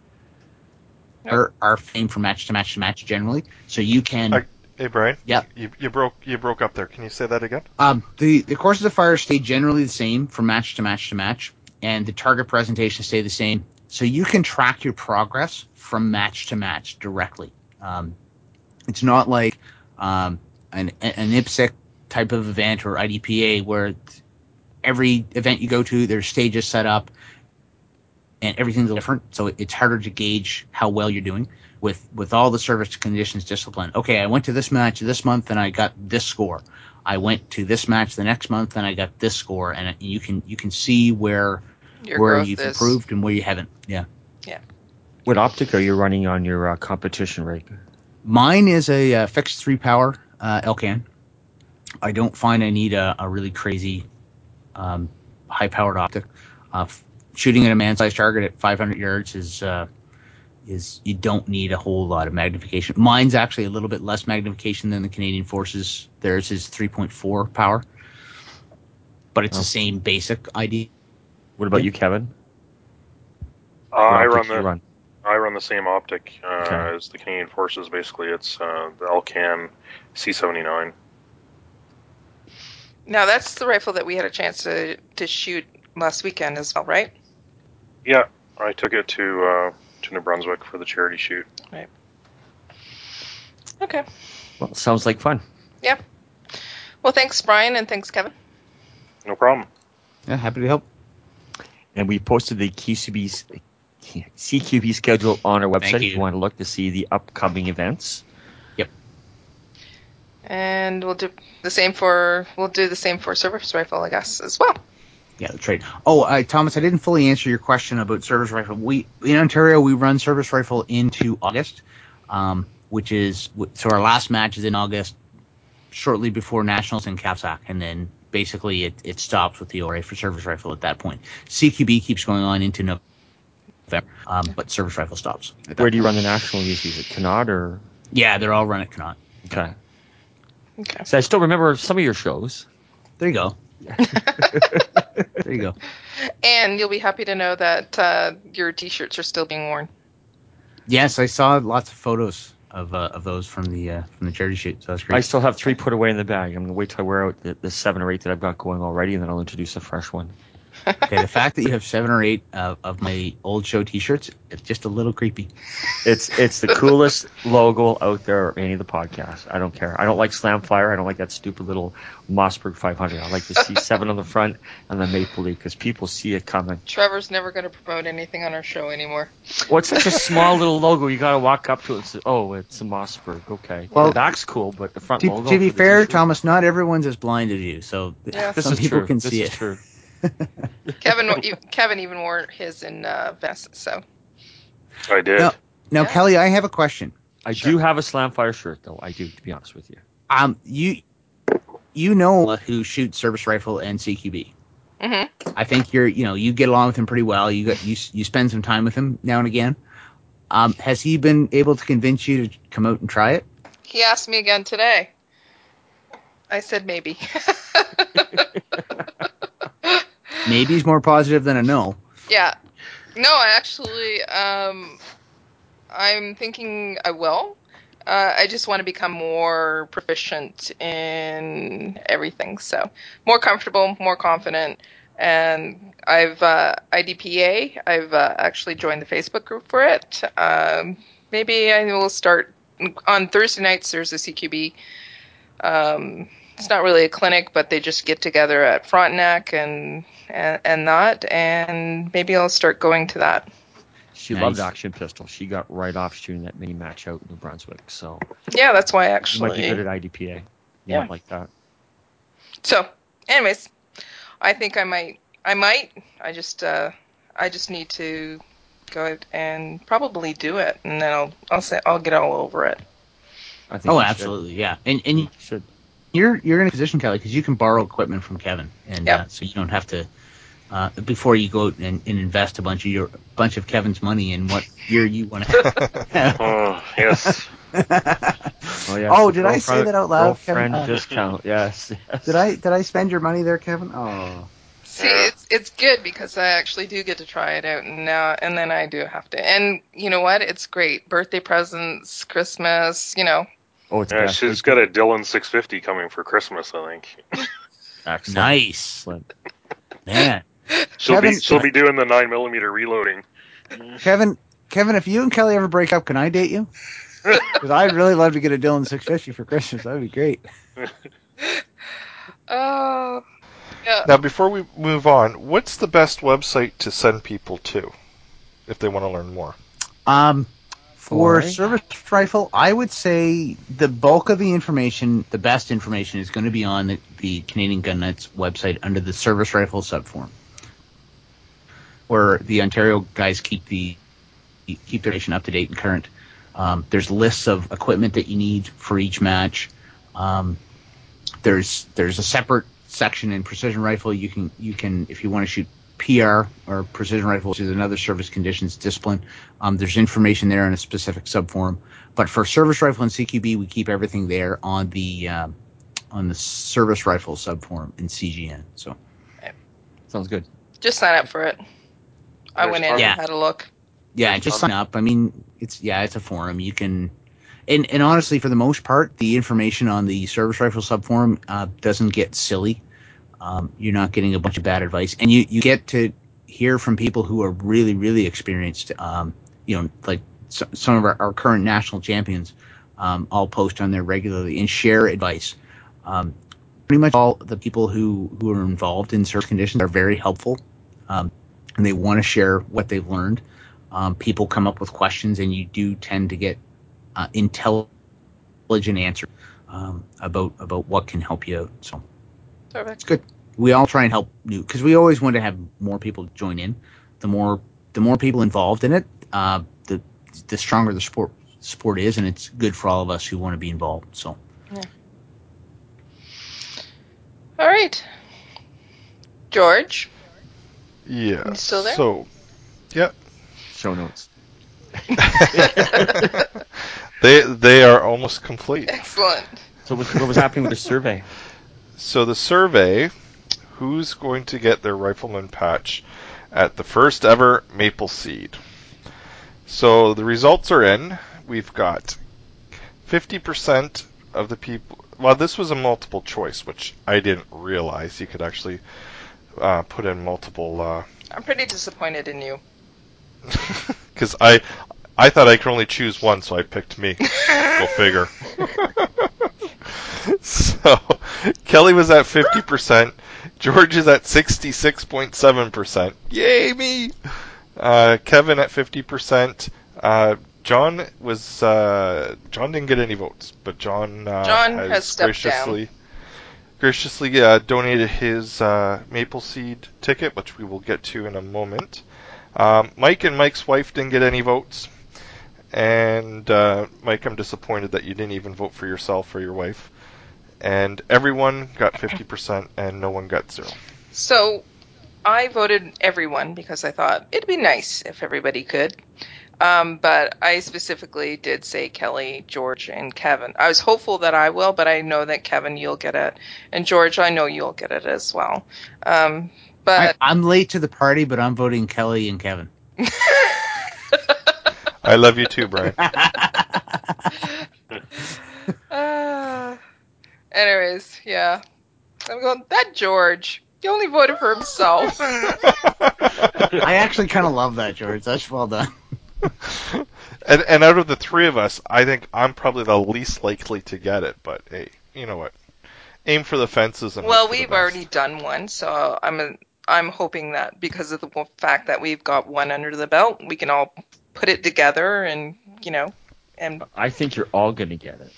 are, are famed from match to match to match generally. So you can I, hey Brian. Yeah. You, you broke you broke up there. Can you say that again? um, the the courses of fire stay generally the same from match to match to match, and the target presentations stay the same. So you can track your progress from match to match directly. Um, it's not like um, an an I P S C type of event or I D P A where every event you go to, there's stages set up and everything's different. So it's harder to gauge how well you're doing with, with all the service conditions discipline. Okay, I went to this match this month and I got this score. I went to this match the next month and I got this score. And you can you can see where Your where growth you've is. improved and where you haven't. Yeah. What optic are you running on your uh, competition rig? Mine is a uh, fixed three power uh, Elcan. I don't find I need a, a really crazy um, high powered optic. Uh, f- shooting at a man sized target at five hundred yards is uh, is you don't need a whole lot of magnification. Mine's actually a little bit less magnification than the Canadian Forces. Theirs is three point four power, but it's Oh. the same basic idea. What about Yeah. you, Kevin? Uh, What I optic run do you the run? I run the same optic uh, Okay. as the Canadian Forces. Basically, it's uh, the Elcan C seventy-nine. Now that's the rifle that we had a chance to to shoot last weekend as well, right? Yeah, I took it to uh, to New Brunswick for the charity shoot. Okay. Well, sounds like fun. Well, thanks, Brian, and thanks, Kevin. No problem. Yeah, happy to help. And we posted the Q C B's C Q B schedule on our website Thank if you. you want to look to see the upcoming events. And we'll do the same for we'll do the same for service rifle, I guess, as well. Yeah, the trade. Oh, uh, Thomas, I didn't fully answer your question about service rifle. We in Ontario we run service rifle into August, um, which is so our last match is in August, shortly before nationals in Capsac, and then basically it, it stops with the O R A for service rifle at that point. C Q B keeps going on into November, um, but service rifle stops. At that Where do you point. run the national usually? Is it Canard or? Yeah, they're all run at Connaught. Okay. Okay. So I still remember some of your shows. There you go. There you go. And you'll be happy to know that uh, your T-shirts are still being worn. Yes, I saw lots of photos of uh, of those from the uh, from the charity shoot. So that's great. I still have three put away in the bag. I'm going to wait till I wear out the, the seven or eight that I've got going already, and then I'll introduce a fresh one. Okay, the fact that you have seven or eight uh, of my old show T-shirts, it's just a little creepy. It's it's the coolest logo out there of any of the podcasts. I don't care. I don't like Slamfire. I don't like that stupid little Mossberg five hundred. I like the C seven on the front and the Maple Leaf because people see it coming. Trevor's never going to promote anything on our show anymore. Well, it's such a small little logo. You got to walk up to it and say, "Oh, it's a Mossberg." Okay. Well, the back's cool, but the front To, logo. to be for the fair, t-shirt- Thomas, not everyone's as blind as you, so Yeah. this some is people true. can this see is it. true. Kevin, Kevin even wore his in uh, vest. So I did. Now, now Yeah. Kelly, I have a question. I Sure. do have a Slamfire shirt, though. I do, to be honest with you. Um, you you know who shoots service rifle and C Q B. hmm I think you're you know you get along with him pretty well. You got you you spend some time with him now and again. Um, has he been able to convince you to come out and try it? he asked me again today. I said maybe. Maybe he's more positive than a no. Yeah. No, I actually, um, I'm thinking I will. Uh, I just want to become more proficient in everything. So more comfortable, more confident. And I've, uh, I D P A, I've uh, actually joined the Facebook group for it. Um, maybe I will start on Thursday nights. There's a C Q B. Um, it's not really a clinic, but they just get together at Frontenac and, and, and that. And maybe I'll start going to that. She Nice. loved Action Pistol. She got right off shooting that mini match out in New Brunswick. So Yeah, that's why you actually. might be good at I D P A. You Yeah. might like that. So, anyways, I think I might. I might. I just. Uh, I just need to go out and probably do it, and then I'll. I'll say. I'll get all over it. I think Oh, you should. absolutely, yeah. And and You should. you're you're in a position, Kelly, because you can borrow equipment from Kevin, and Yep. uh, so you don't have to. Uh, before you go out and, and invest a bunch of your bunch of Kevin's money in what gear you want to have. Oh, yes. Oh, yes, Oh, the did I say girlfriend- that out loud, Girlfriend Kevin? Uh, discount. Yes. yes. Did I did I spend your money there, Kevin? Oh, See, Yeah. it's it's good because I actually do get to try it out, and now and then I do have to. And you know what? It's great. Birthday presents, Christmas. You know. Oh, it's Yeah, best. she's got a Dillon six fifty coming for Christmas, I think. Excellent. nice, Excellent. man. She'll Kevin- be she'll be doing the nine millimeter reloading. Kevin, Kevin, if you and Kelly ever break up, can I date you? Because I'd really love to get a Dillon six fifty for Christmas. That'd be great. Oh. Yeah. Now, before we move on, what's the best website to send people to if they want to learn more? Um, for Boy. service rifle, I would say the bulk of the information, the best information, is going to be on the, the Canadian Gun Nuts website under the service rifle subforum, where the Ontario guys keep the keep their information up to date and current. Um, there's lists of equipment that you need for each match. Um, there's there's a separate section in precision rifle. You can you can if you want to shoot P R or precision rifle, which is another service conditions discipline. Um, there's information there on a specific subforum. But for service rifle and C Q B, we keep everything there on the uh, on the service rifle subforum in C G N. So Sounds good. Just sign up for it. I There's went in fun. Yeah. and had a look. yeah, just sign up. I mean, it's yeah, it's a forum. You can. And, and honestly, for the most part, the information on the service rifle subforum uh, doesn't get silly. Um, you're not getting a bunch of bad advice, and you, you get to hear from people who are really, really experienced. Um, you know, like so, some of our, our current national champions um, all post on there regularly and share advice. Um, pretty much all the people who, who are involved in service conditions are very helpful, um, and they want to share what they've learned. Um, people come up with questions, and you do tend to get uh, intelligent answers um, about about what can help you out. So. Perfect. It's good. We all try and help new because we always want to have more people join in. The more the more people involved in it, uh, the the stronger the sport sport is, and it's good for all of us who want to be involved. So All right. George, Yeah. You still there? So, yeah. Show notes. they they are almost complete. excellent. So what, what was happening with the survey? So the survey, who's going to get their rifleman patch at the first ever Maple Seed? So the results are in. We've got fifty percent of the people. Well, this was a multiple choice, which I didn't realize you could actually uh, put in multiple. Uh, I'm pretty disappointed in you. Because I, I thought I could only choose one, so I picked me. Go figure. So, Kelly was at fifty percent. George is at sixty-six point seven percent. Yay, me! Uh, Kevin at fifty percent. Uh, John was, uh, John didn't get any votes, but John, uh, John has, has stepped graciously, graciously, uh, donated his, uh, Maple Seed ticket, which we will get to in a moment. Um, Mike and Mike's wife didn't get any votes. And, uh, Mike, I'm disappointed that you didn't even vote for yourself or your wife. And everyone got fifty percent and no one got zero. So I voted everyone because I thought it'd be nice if everybody could. Um, but I specifically did say Kelly, George, and Kevin. I was hopeful that I will, but I know that Kevin, you'll get it. And George, I know you'll get it as well. Um, but I, I'm late to the party, but I'm voting Kelly and Kevin. I love you too, Brian. uh, anyways, yeah. I'm going, that George, he only voted for himself. I actually kind of love that, George. That's well done. and, and out of the three of us, I think I'm probably the least likely to get it. But hey, you know what? Aim for the fences and Well, hope for the we've best. already done one, so I'm I'm hoping that because of the fact that we've got one under the belt, we can all put it together, and you know, and I think you're all going to get it.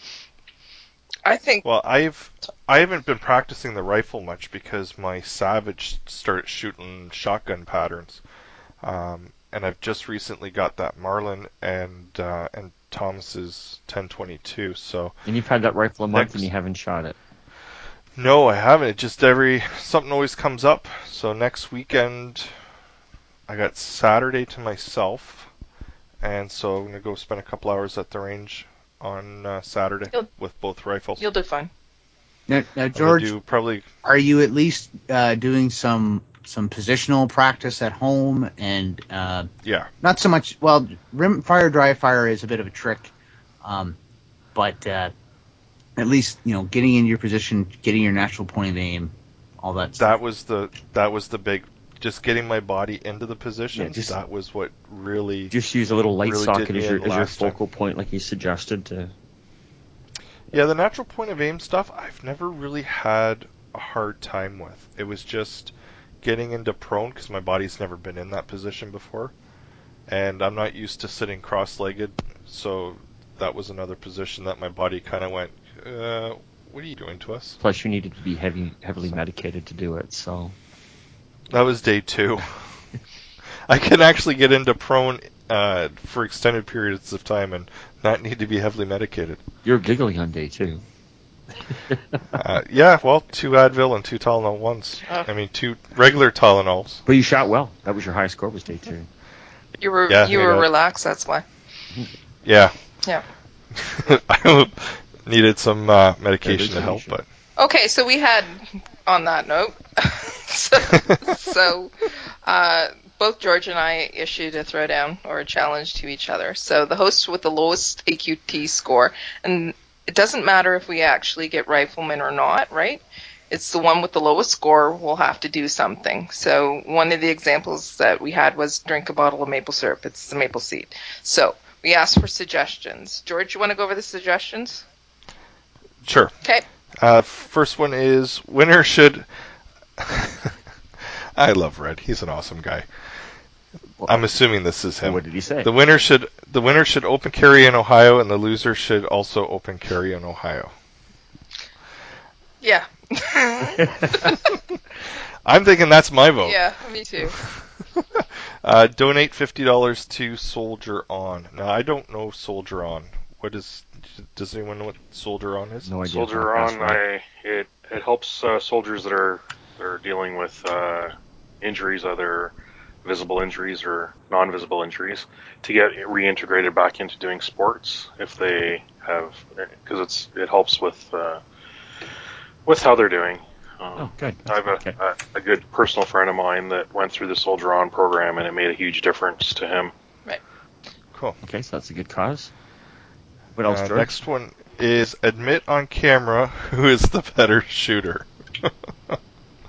I think Well, I've I haven't been practicing the rifle much because my Savage started shooting shotgun patterns, um, and I've just recently got that Marlin and uh, and Thomas's ten twenty-two. So And you've had that rifle a month Next. and you haven't shot it. no, I haven't. It just every something always comes up. So next weekend, I got Saturday to myself, and so I'm gonna go spend a couple hours at the range on uh, Saturday You'll- with both rifles. you'll do fine. Now, now I'm gonna George, do probably are you at least uh, doing some some positional practice at home and uh, yeah. not so much? Well, rim fire, dry fire is a bit of a trick, um, but uh, at least you know getting in your position, getting your natural point of aim, all that. stuff. That was the that was the big just getting my body into the position. Yeah, just- that was what really Just use a little light Really socket did me as your, in as your last time. focal point, like you suggested. To yeah the natural point of aim stuff I've never really had a hard time with. It was just getting into prone because my body's never been in that position before, and I'm not used to sitting cross-legged. So that was another position that my body kind of went, uh, "What are you doing to us?" Plus, you needed to be heavy, heavily medicated to do it. So That was day two. I can actually get into prone uh, for extended periods of time and not need to be heavily medicated. you're giggling on day two. Uh, yeah, well, two Advil and two Tylenol ones. Oh. I mean, two regular Tylenols. But you shot well. That was your highest score. Was day two. You were Yeah, you I were got it. relaxed. That's why. Yeah. Yeah. I needed some uh, medication to help, Medication. but Okay, so we had on that note. so so uh, both George and I issued a throwdown or a challenge to each other. So the host with the lowest A Q T score, and it doesn't matter if we actually get rifleman or not, right? It's the one with the lowest score will have to do something. So one of the examples that we had was drink a bottle of maple syrup. It's the maple seed. So we asked for suggestions. George, you want to go over the suggestions? sure. Okay. Uh, first one is winner should. I love Red. He's an awesome guy. I'm assuming this is him. What did he say? The winner should the winner should open carry in Ohio, and the loser should also open carry in Ohio. Yeah. I'm thinking that's my vote. Yeah, me too. Uh, donate fifty dollars to Soldier On. Now I don't know Soldier On. What is? Does anyone know what Soldier On is? No idea. Soldier Pass on, right. I it it helps uh, soldiers that are that are dealing with uh, injuries, either visible injuries or non-visible injuries, to get reintegrated back into doing sports if they have, because it's it helps with uh, with how they're doing. Um, Oh, good. I have a, Okay. a, a good personal friend of mine that went through the Soldier On program, and it made a huge difference to him. Cool. Okay, so that's a good cause. What else, Uh, George? next one is admit on camera who is the better shooter.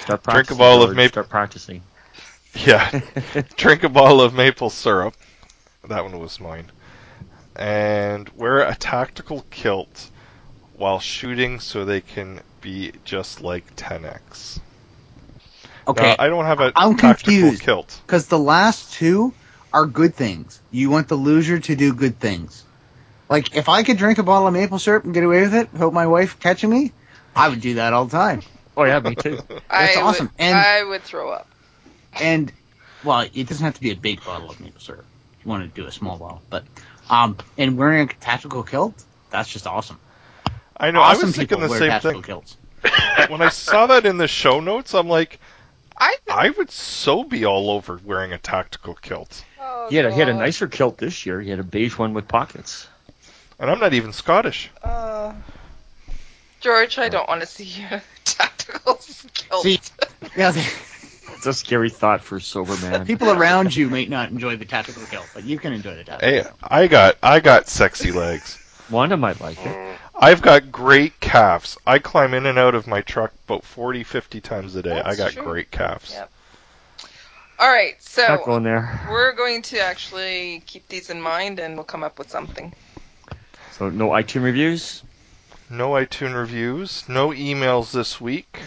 Start Drink a practicing, bottle of George. maple. Start practicing. Yeah. Drink a bottle of maple syrup. That one was mine. And wear a tactical kilt while shooting so they can be just like ten X. Okay, Now, I don't have a I'm tactical confused. kilt. Because the last two are good things. You want the loser to do good things. Like, if I could drink a bottle of maple syrup and get away with it without my wife catching me, I would do that all the time. Oh yeah, me too. That's I awesome. Would, And- I would throw up. And, well, it doesn't have to be a big bottle of maple syrup. If you want to do a small bottle. But, um, and wearing a tactical kilt, that's just awesome. I know, awesome I was thinking people the wear same tactical thing. kilts. When I saw that in the show notes, I'm like, I. I would so be all over wearing a tactical kilt. Oh, He had a, he had a God. nicer kilt this year. He had a beige one with pockets. And I'm not even Scottish. Uh, George, I don't want to see you tactical kilt. See, yeah, It's a scary thought for a sober man. people around you may not enjoy the tactical kilt, but you can enjoy the tactical Hey, kilt. I got, I got sexy legs. Wanda might like it. I've got great calves. I climb in and out of my truck about forty, fifty times a day. That's I got true. great calves. Yep. All right, Not so going there. we're going to actually keep these in mind, and we'll come up with something. So no iTunes reviews. No iTunes reviews. No emails this week.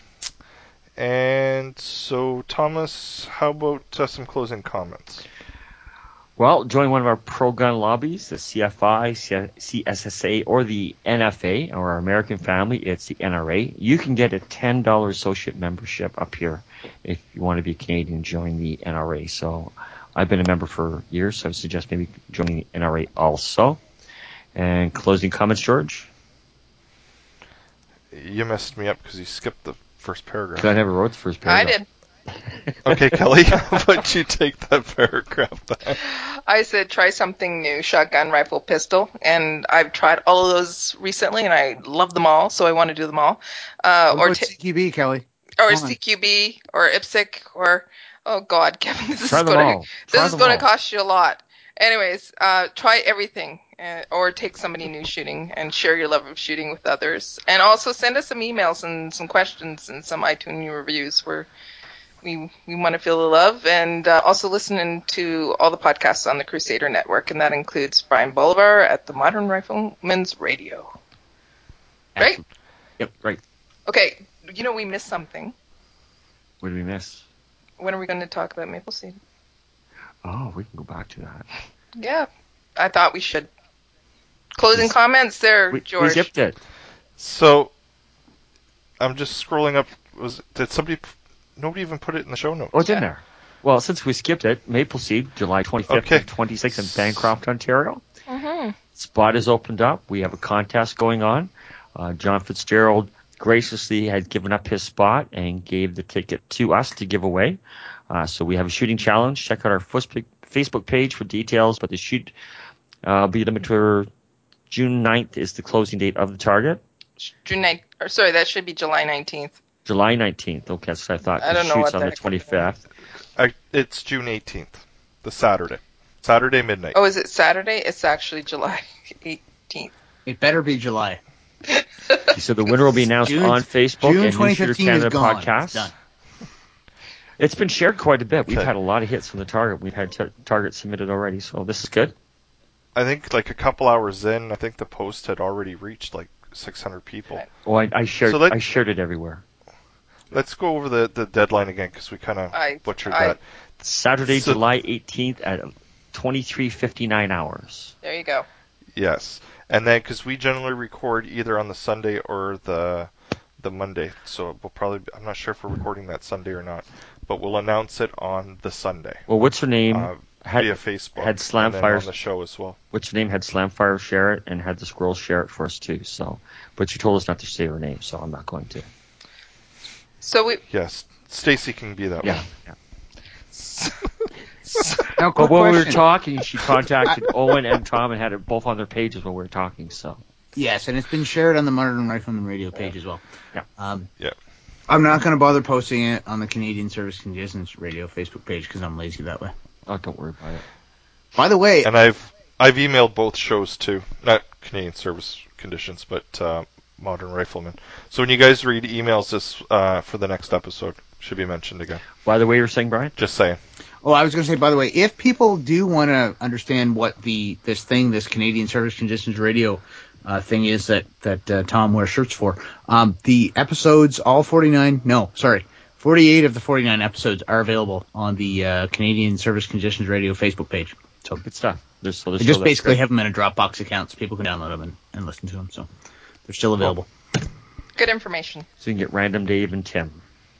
And so, Thomas, how about uh, some closing comments? Well, join one of our pro-gun lobbies, the C F I, C S S A, or the N F A, or our American family. It's the N R A. You can get a ten dollars associate membership up here if you want to be Canadian and join the N R A. So I've been a member for years, so I suggest maybe joining the N R A also. And closing comments, George? You messed me up because you skipped the first paragraph. 'Cause I never wrote the first I paragraph. did. Okay, Kelly, how about you take that paragraph down? I said try something new, shotgun, rifle, pistol, and I've tried all of those recently, and I love them all, so I want to do them all. Uh, What or about ta- C Q B, Kelly? or Come on. C Q B, or I P S C, or oh God, Kevin, this Try is them going all. to Try this is them going to all. cost you a lot. Anyways, uh, try everything, uh, or take somebody new shooting and share your love of shooting with others, and also send us some emails and some questions and some iTunes reviews where we we want to feel the love, and uh, also listening to all the podcasts on the Crusader Network, and that includes Brian Bolivar at the Modern Rifleman's Radio. Right? Excellent. Yep, right. Okay, you know we missed something. What did we miss? When are we going to talk about Maple Seed? Oh, we can go back to that. Yeah, I thought we should. Closing We- comments there, We, we George. zipped it. So, I'm just scrolling up. Was did somebody? Nobody even put it in the show notes. Oh, it's in Yeah. there. Well, since we skipped it, Maple Seed, July twenty-fifth Okay. and twenty-sixth in Bancroft, Ontario. Mm-hmm. Spot is opened up. We have a contest going on. Uh, John Fitzgerald graciously had given up his spot and gave the ticket to us to give away. Uh, so we have a shooting challenge. Check out our Facebook page for details. But the shoot uh, will be limited to June ninth is the closing date of the target. June ninth, or sorry, that should be July nineteenth. July nineteenth. Okay, so I thought I the don't know shoot's what on the the heck I'm twenty-fifth. I, it's June eighteenth, the Saturday. Saturday midnight. Oh, is it Saturday? It's actually July eighteenth. It better be July. So the winner will be announced June- on Facebook June and New Shooter twenty fifteen is Canada gone. podcast. It's done. It's been shared quite a bit. We've Okay. had a lot of hits from the target. We've had tar- targets submitted already, so this is good. I think like a couple hours in, I think the post had already reached like six hundred people. Right. Oh, I, I shared. So let- I shared it everywhere. Let's go over the, the deadline again because we kind of I- butchered I- that. Saturday, So- July eighteenth at twenty-three fifty-nine hours. There you go. Yes, and then because we generally record either on the Sunday or the the Monday, so we'll probably I'm not sure if we're recording that Sunday or not, but we'll announce it on the Sunday Well, what's her name? uh, had, via Facebook had Slam and then Fires- on the show as well. What's her name? Had Slamfire share it and had the Squirrels share it for us too. So, but you told us not to say her name, so I'm not going to. So we. Yes, Stacy can be that Yeah. one. yeah. Now, But quick when we were question. talking, she contacted Owen and Tom and had it both on their pages when we were talking. So. Yes, and it's been shared on the Modern Rifleman Radio page as well. Yeah. Um, Yeah. I'm not going to bother posting it on the Canadian Service Conditions Radio Facebook page because I'm lazy that way. Oh, don't worry about it. By the way, And I've I've emailed both shows too, not Canadian Service Conditions, but uh, Modern Rifleman. So when you guys read emails this uh, for the next episode, should be mentioned again. By the way, you were saying, Brian? Just saying. Oh, I was going to say, by the way, if people do want to understand what the this thing, this Canadian Service Conditions Radio uh, thing is that that uh, Tom wears shirts for, um, the episodes, all forty-nine, no, sorry, forty-eight of the forty-nine episodes are available on the uh, Canadian Service Conditions Radio Facebook page. So Good stuff. There's, so there's they just still that basically script. have them in a Dropbox account, so people can download them and, and listen to them. So they're still available. Good information. So you can get Random Dave and Tim.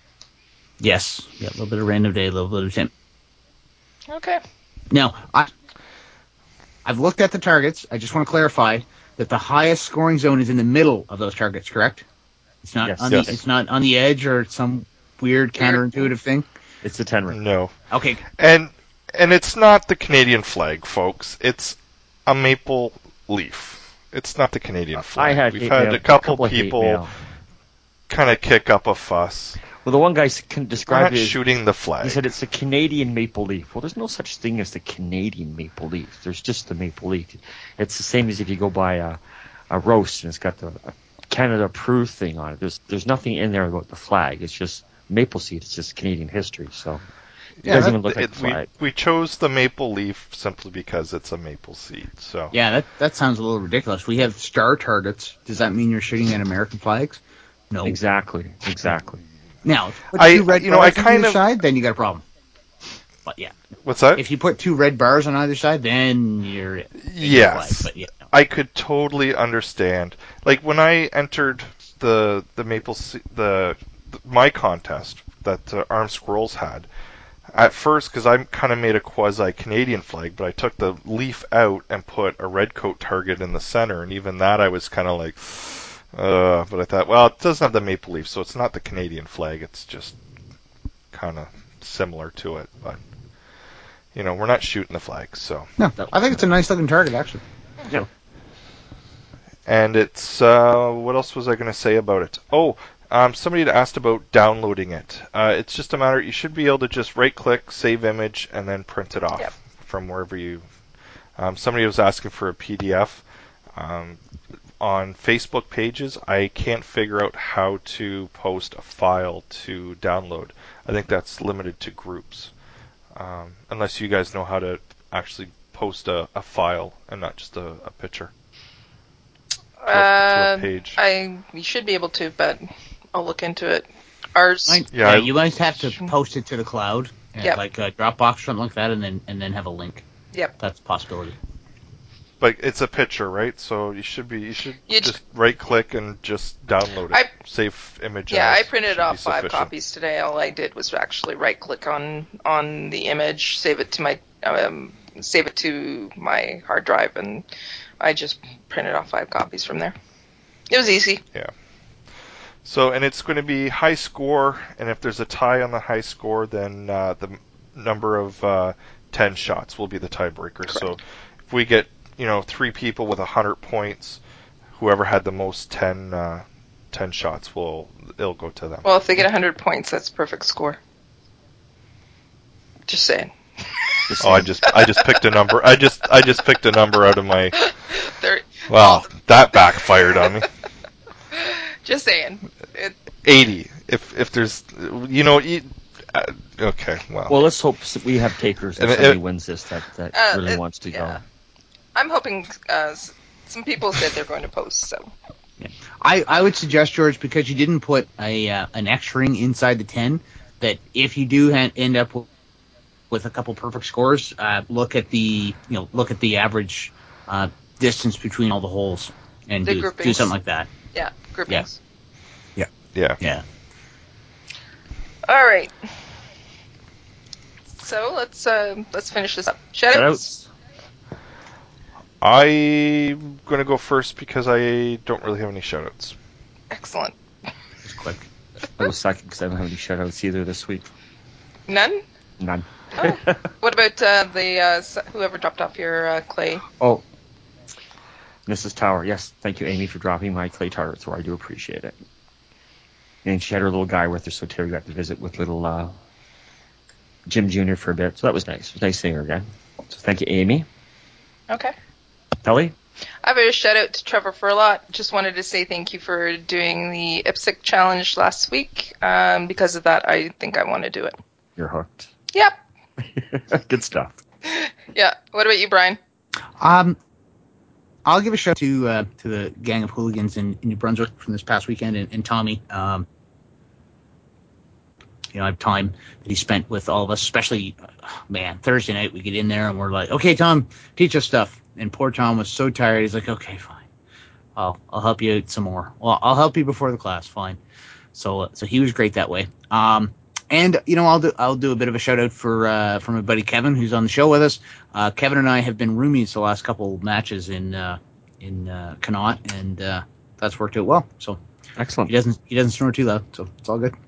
Yes, yeah, a little bit of Random Day, a little bit of Tim. Okay. Now, I, I've looked at the targets. I just want to clarify that the highest scoring zone is in the middle of those targets, correct? It's not Yes. on Yes. the it's not on the edge or some weird counterintuitive thing. It's the ten ring. No. Okay, And and it's not the Canadian flag, folks. It's a maple leaf. It's not the Canadian flag. I had We've hate had mail- a couple, couple of hate people mail. kind of kick up a fuss. Well, the one guy s- can We're describe not it as, shooting the flag. he said it's a Canadian maple leaf. Well, there's no such thing as the Canadian maple leaf. There's just the maple leaf. It's the same as if you go buy a, a roast and it's got the a Canada approved thing on it. There's there's nothing in there about the flag. It's just maple seed. It's just Canadian history. So it Yeah, doesn't that- even look like It- a flag. we, we chose the maple leaf simply because it's a maple seed. So yeah, that that sounds a little ridiculous. We have star targets. Does that mean you're shooting at American flags? No. Exactly. Exactly. Now, if you put I- two red you know, I bars on kind either of- side, then you got a problem. But yeah, what's that? if you put two red bars on either side, then you're it. Yes. Flag, but yeah, no. I could totally understand. Like when I entered the the maple se- the, the my contest that uh, Armed Squirrels had at first, because I kind of made a quasi Canadian flag, but I took the leaf out and put a red coat target in the center, and even that I was kind of like, uh, but I thought, well, it doesn't have the maple leaf, so it's not the Canadian flag. It's just kind of similar to it, but you know, we're not shooting the flag, so. No, I think it's a nice looking target actually. Yeah. And it's, uh, what else was I going to say about it? Oh, um, somebody had asked about downloading it. Uh, it's just a matter, you should be able to just right click, save image, and then print it off Yep. from wherever you. Um, somebody was asking for a P D F. Um, on Facebook pages, I can't figure out how to post a file to download. I think that's limited to groups. Um, unless you guys know how to actually post a, a file and not just a, a picture. To a, to a Uh, page. I we should be able to, but I'll look into it. Ours. Might- Yeah, yeah, I- you might have to post it to the cloud, uh, Yep. like a Dropbox or something like that, and then and then have a link. Yep. That's a possibility. But it's a picture, right? So you should be you should You just right click and just download it. I- Save image. Yeah, as I printed should be off five sufficient. copies today. All I did was actually right click on on the image, save it to my um, save it to my hard drive, and I just printed off five copies from there. It was easy. So and it's going to be high score, and if there's a tie on the high score, then uh, the m- number of uh, ten shots will be the tiebreaker. So if we get you know three people with a hundred points, whoever had the most ten uh, ten shots will it'll go to them. Well, if they get one hundred points, that's a perfect score. Just saying. Just Oh, I just I just picked a number. I just I just picked a number out of my. They're, Wow, that backfired on me. just saying. It, eighty. If if there's, you know, you, uh, okay, well, Well, let's hope s- we have takers and And it- somebody it- wins this that, that Uh, really it- wants to yeah. go. I'm hoping uh, s- some people said they're going to post, so. I, I would suggest, George, because you didn't put a uh, an X ring inside the ten, that if you do ha- end up with, with a couple perfect scores, uh, look at the you know look at the average uh, distance between all the holes and The do, do groupings. something like that. Yeah, groupings. yeah. Yeah. All right. So let's uh, let's finish this up. Shoutouts. Shoutouts. I'm gonna go first because I don't really have any shoutouts. Excellent. Just quick. I was second because I don't have any shoutouts either this week. None. None. Oh. What about uh, the uh, s- whoever dropped off your uh, clay? Oh, Missus Tower. Yes, thank you, Amy, for dropping my clay targets. So I do appreciate it. And she had her little guy with her, so Terry got to visit with little uh, Jim Junior for a bit. So that was nice. It was nice seeing her again. So thank you, Amy. Okay. Ellie? I have a shout out to Trevor Furlot. Just wanted to say thank you for doing the IPSC challenge last week. Um, because of that, I think I want to do it. You're hooked. Yep. Good stuff. Yeah. What about you, Brian? Um, I'll give a shout to uh, to the gang of hooligans in, in New Brunswick from this past weekend, and, and Tommy. Um, you know, I have time that he spent with all of us, especially, uh, man, Thursday night we get in there and we're like, okay, Tom, teach us stuff. And poor Tom was so tired. He's like, okay, fine. I'll I'll help you out some more. Well, I'll help you before the class. Fine. So uh, so he was great that way. Um, and you know, I'll do I'll do a bit of a shout out for uh, for my buddy Kevin, who's on the show with us. Uh, Kevin and I have been roomies the last couple matches in uh, in uh, Connaught, and uh, that's worked out well. So Excellent. he doesn't he doesn't snore too loud, so it's all good.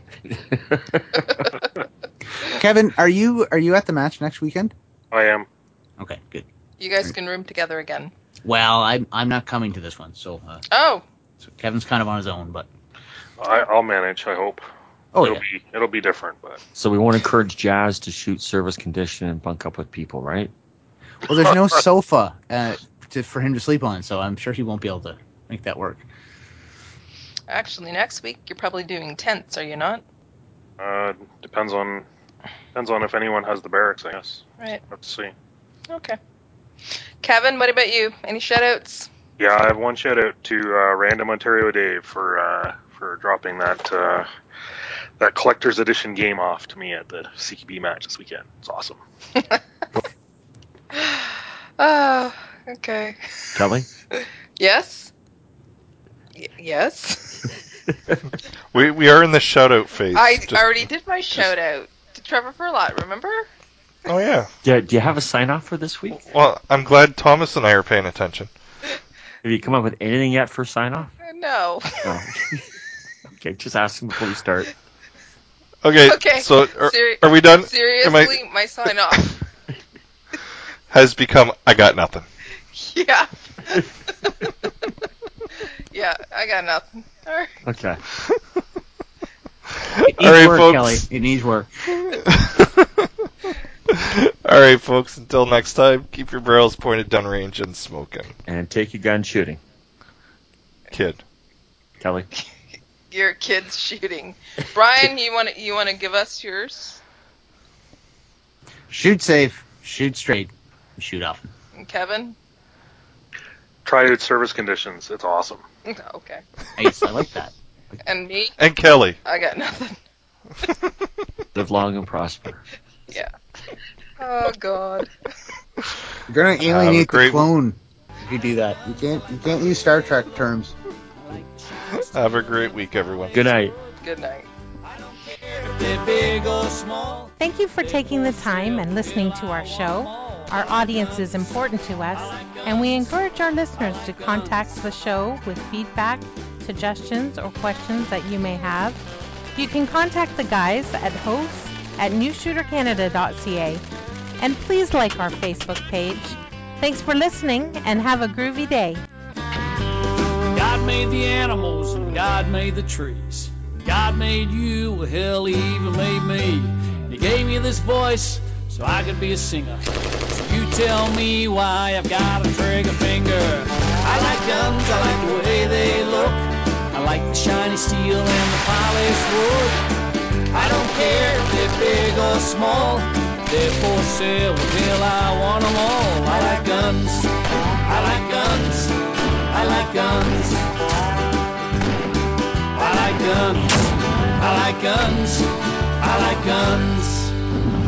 Kevin, are you are you at the match next weekend? I am. Okay, good. You guys can room together again. Well, I'm I'm not coming to this one, so, uh, Oh. so Kevin's kind of on his own, but I, I'll manage. I hope. oh it'll yeah. be it'll be different, but So we won't encourage Jazz to shoot service condition and bunk up with people, right? Well, there's no sofa uh, to, for him to sleep on, so I'm sure he won't be able to make that work. Actually, next week you're probably doing tents, are you not? uh, depends on depends on if anyone has the barracks. I guess. Right. Let's see. Okay. Kevin, what about you? Any shout outs? Yeah, I have one shout out to uh, Random Ontario Dave for uh, for dropping that uh, that collector's edition game off to me at the C Q B match this weekend. It's awesome. Oh, okay. Kelly? Yes? Y- yes? We we are in the shout out phase. I Just- already did my shout out to Trevor Furlot, remember? Oh yeah. Do, do you have a sign off for this week? Well, I'm glad Thomas and I are paying attention. Have you come up with anything yet for sign off? No. No. Okay, just asking before we start. Okay. Okay. So are, Seri- are we done? Am Seriously, I- my sign off. Has become I got nothing. Yeah. Yeah, I got nothing. All right. Okay. It needs All right, work, folks. Kelly. It needs work. All right, folks. Until next time, keep your barrels pointed downrange and smoking. And take your gun shooting. Kid. Kelly? Your kid's shooting. Brian, you want to you want to give us yours? Shoot safe, shoot straight, and shoot often. And Kevin? Try out service conditions. It's awesome. Okay. Nice, I like that. And me? And Kelly. I got nothing. Live long and prosper. Yeah. Oh God. You're gonna Have a alienate great- the clone if you do that. You can't you can't use Star Trek terms. Have a great week, everyone. Good night. Good night. Thank you for taking the time and listening to our show. Our audience is important to us, and we encourage our listeners to contact the show with feedback, suggestions, or questions that you may have. You can contact the guys at hosts at new shooter canada dot c a. And please like our Facebook page. Thanks for listening, and have a groovy day. God made the animals and God made the trees. God made you, well, hell, he even made me. And he gave me this voice so I could be a singer. So you tell me why I've got a trigger finger. I like guns, I like the way they look. I like the shiny steel and the polished wood. I don't care if they're big or small. They're for sale, well, hell, I want them all. I like guns, I like guns, I like guns. I like guns, I like guns, I like guns.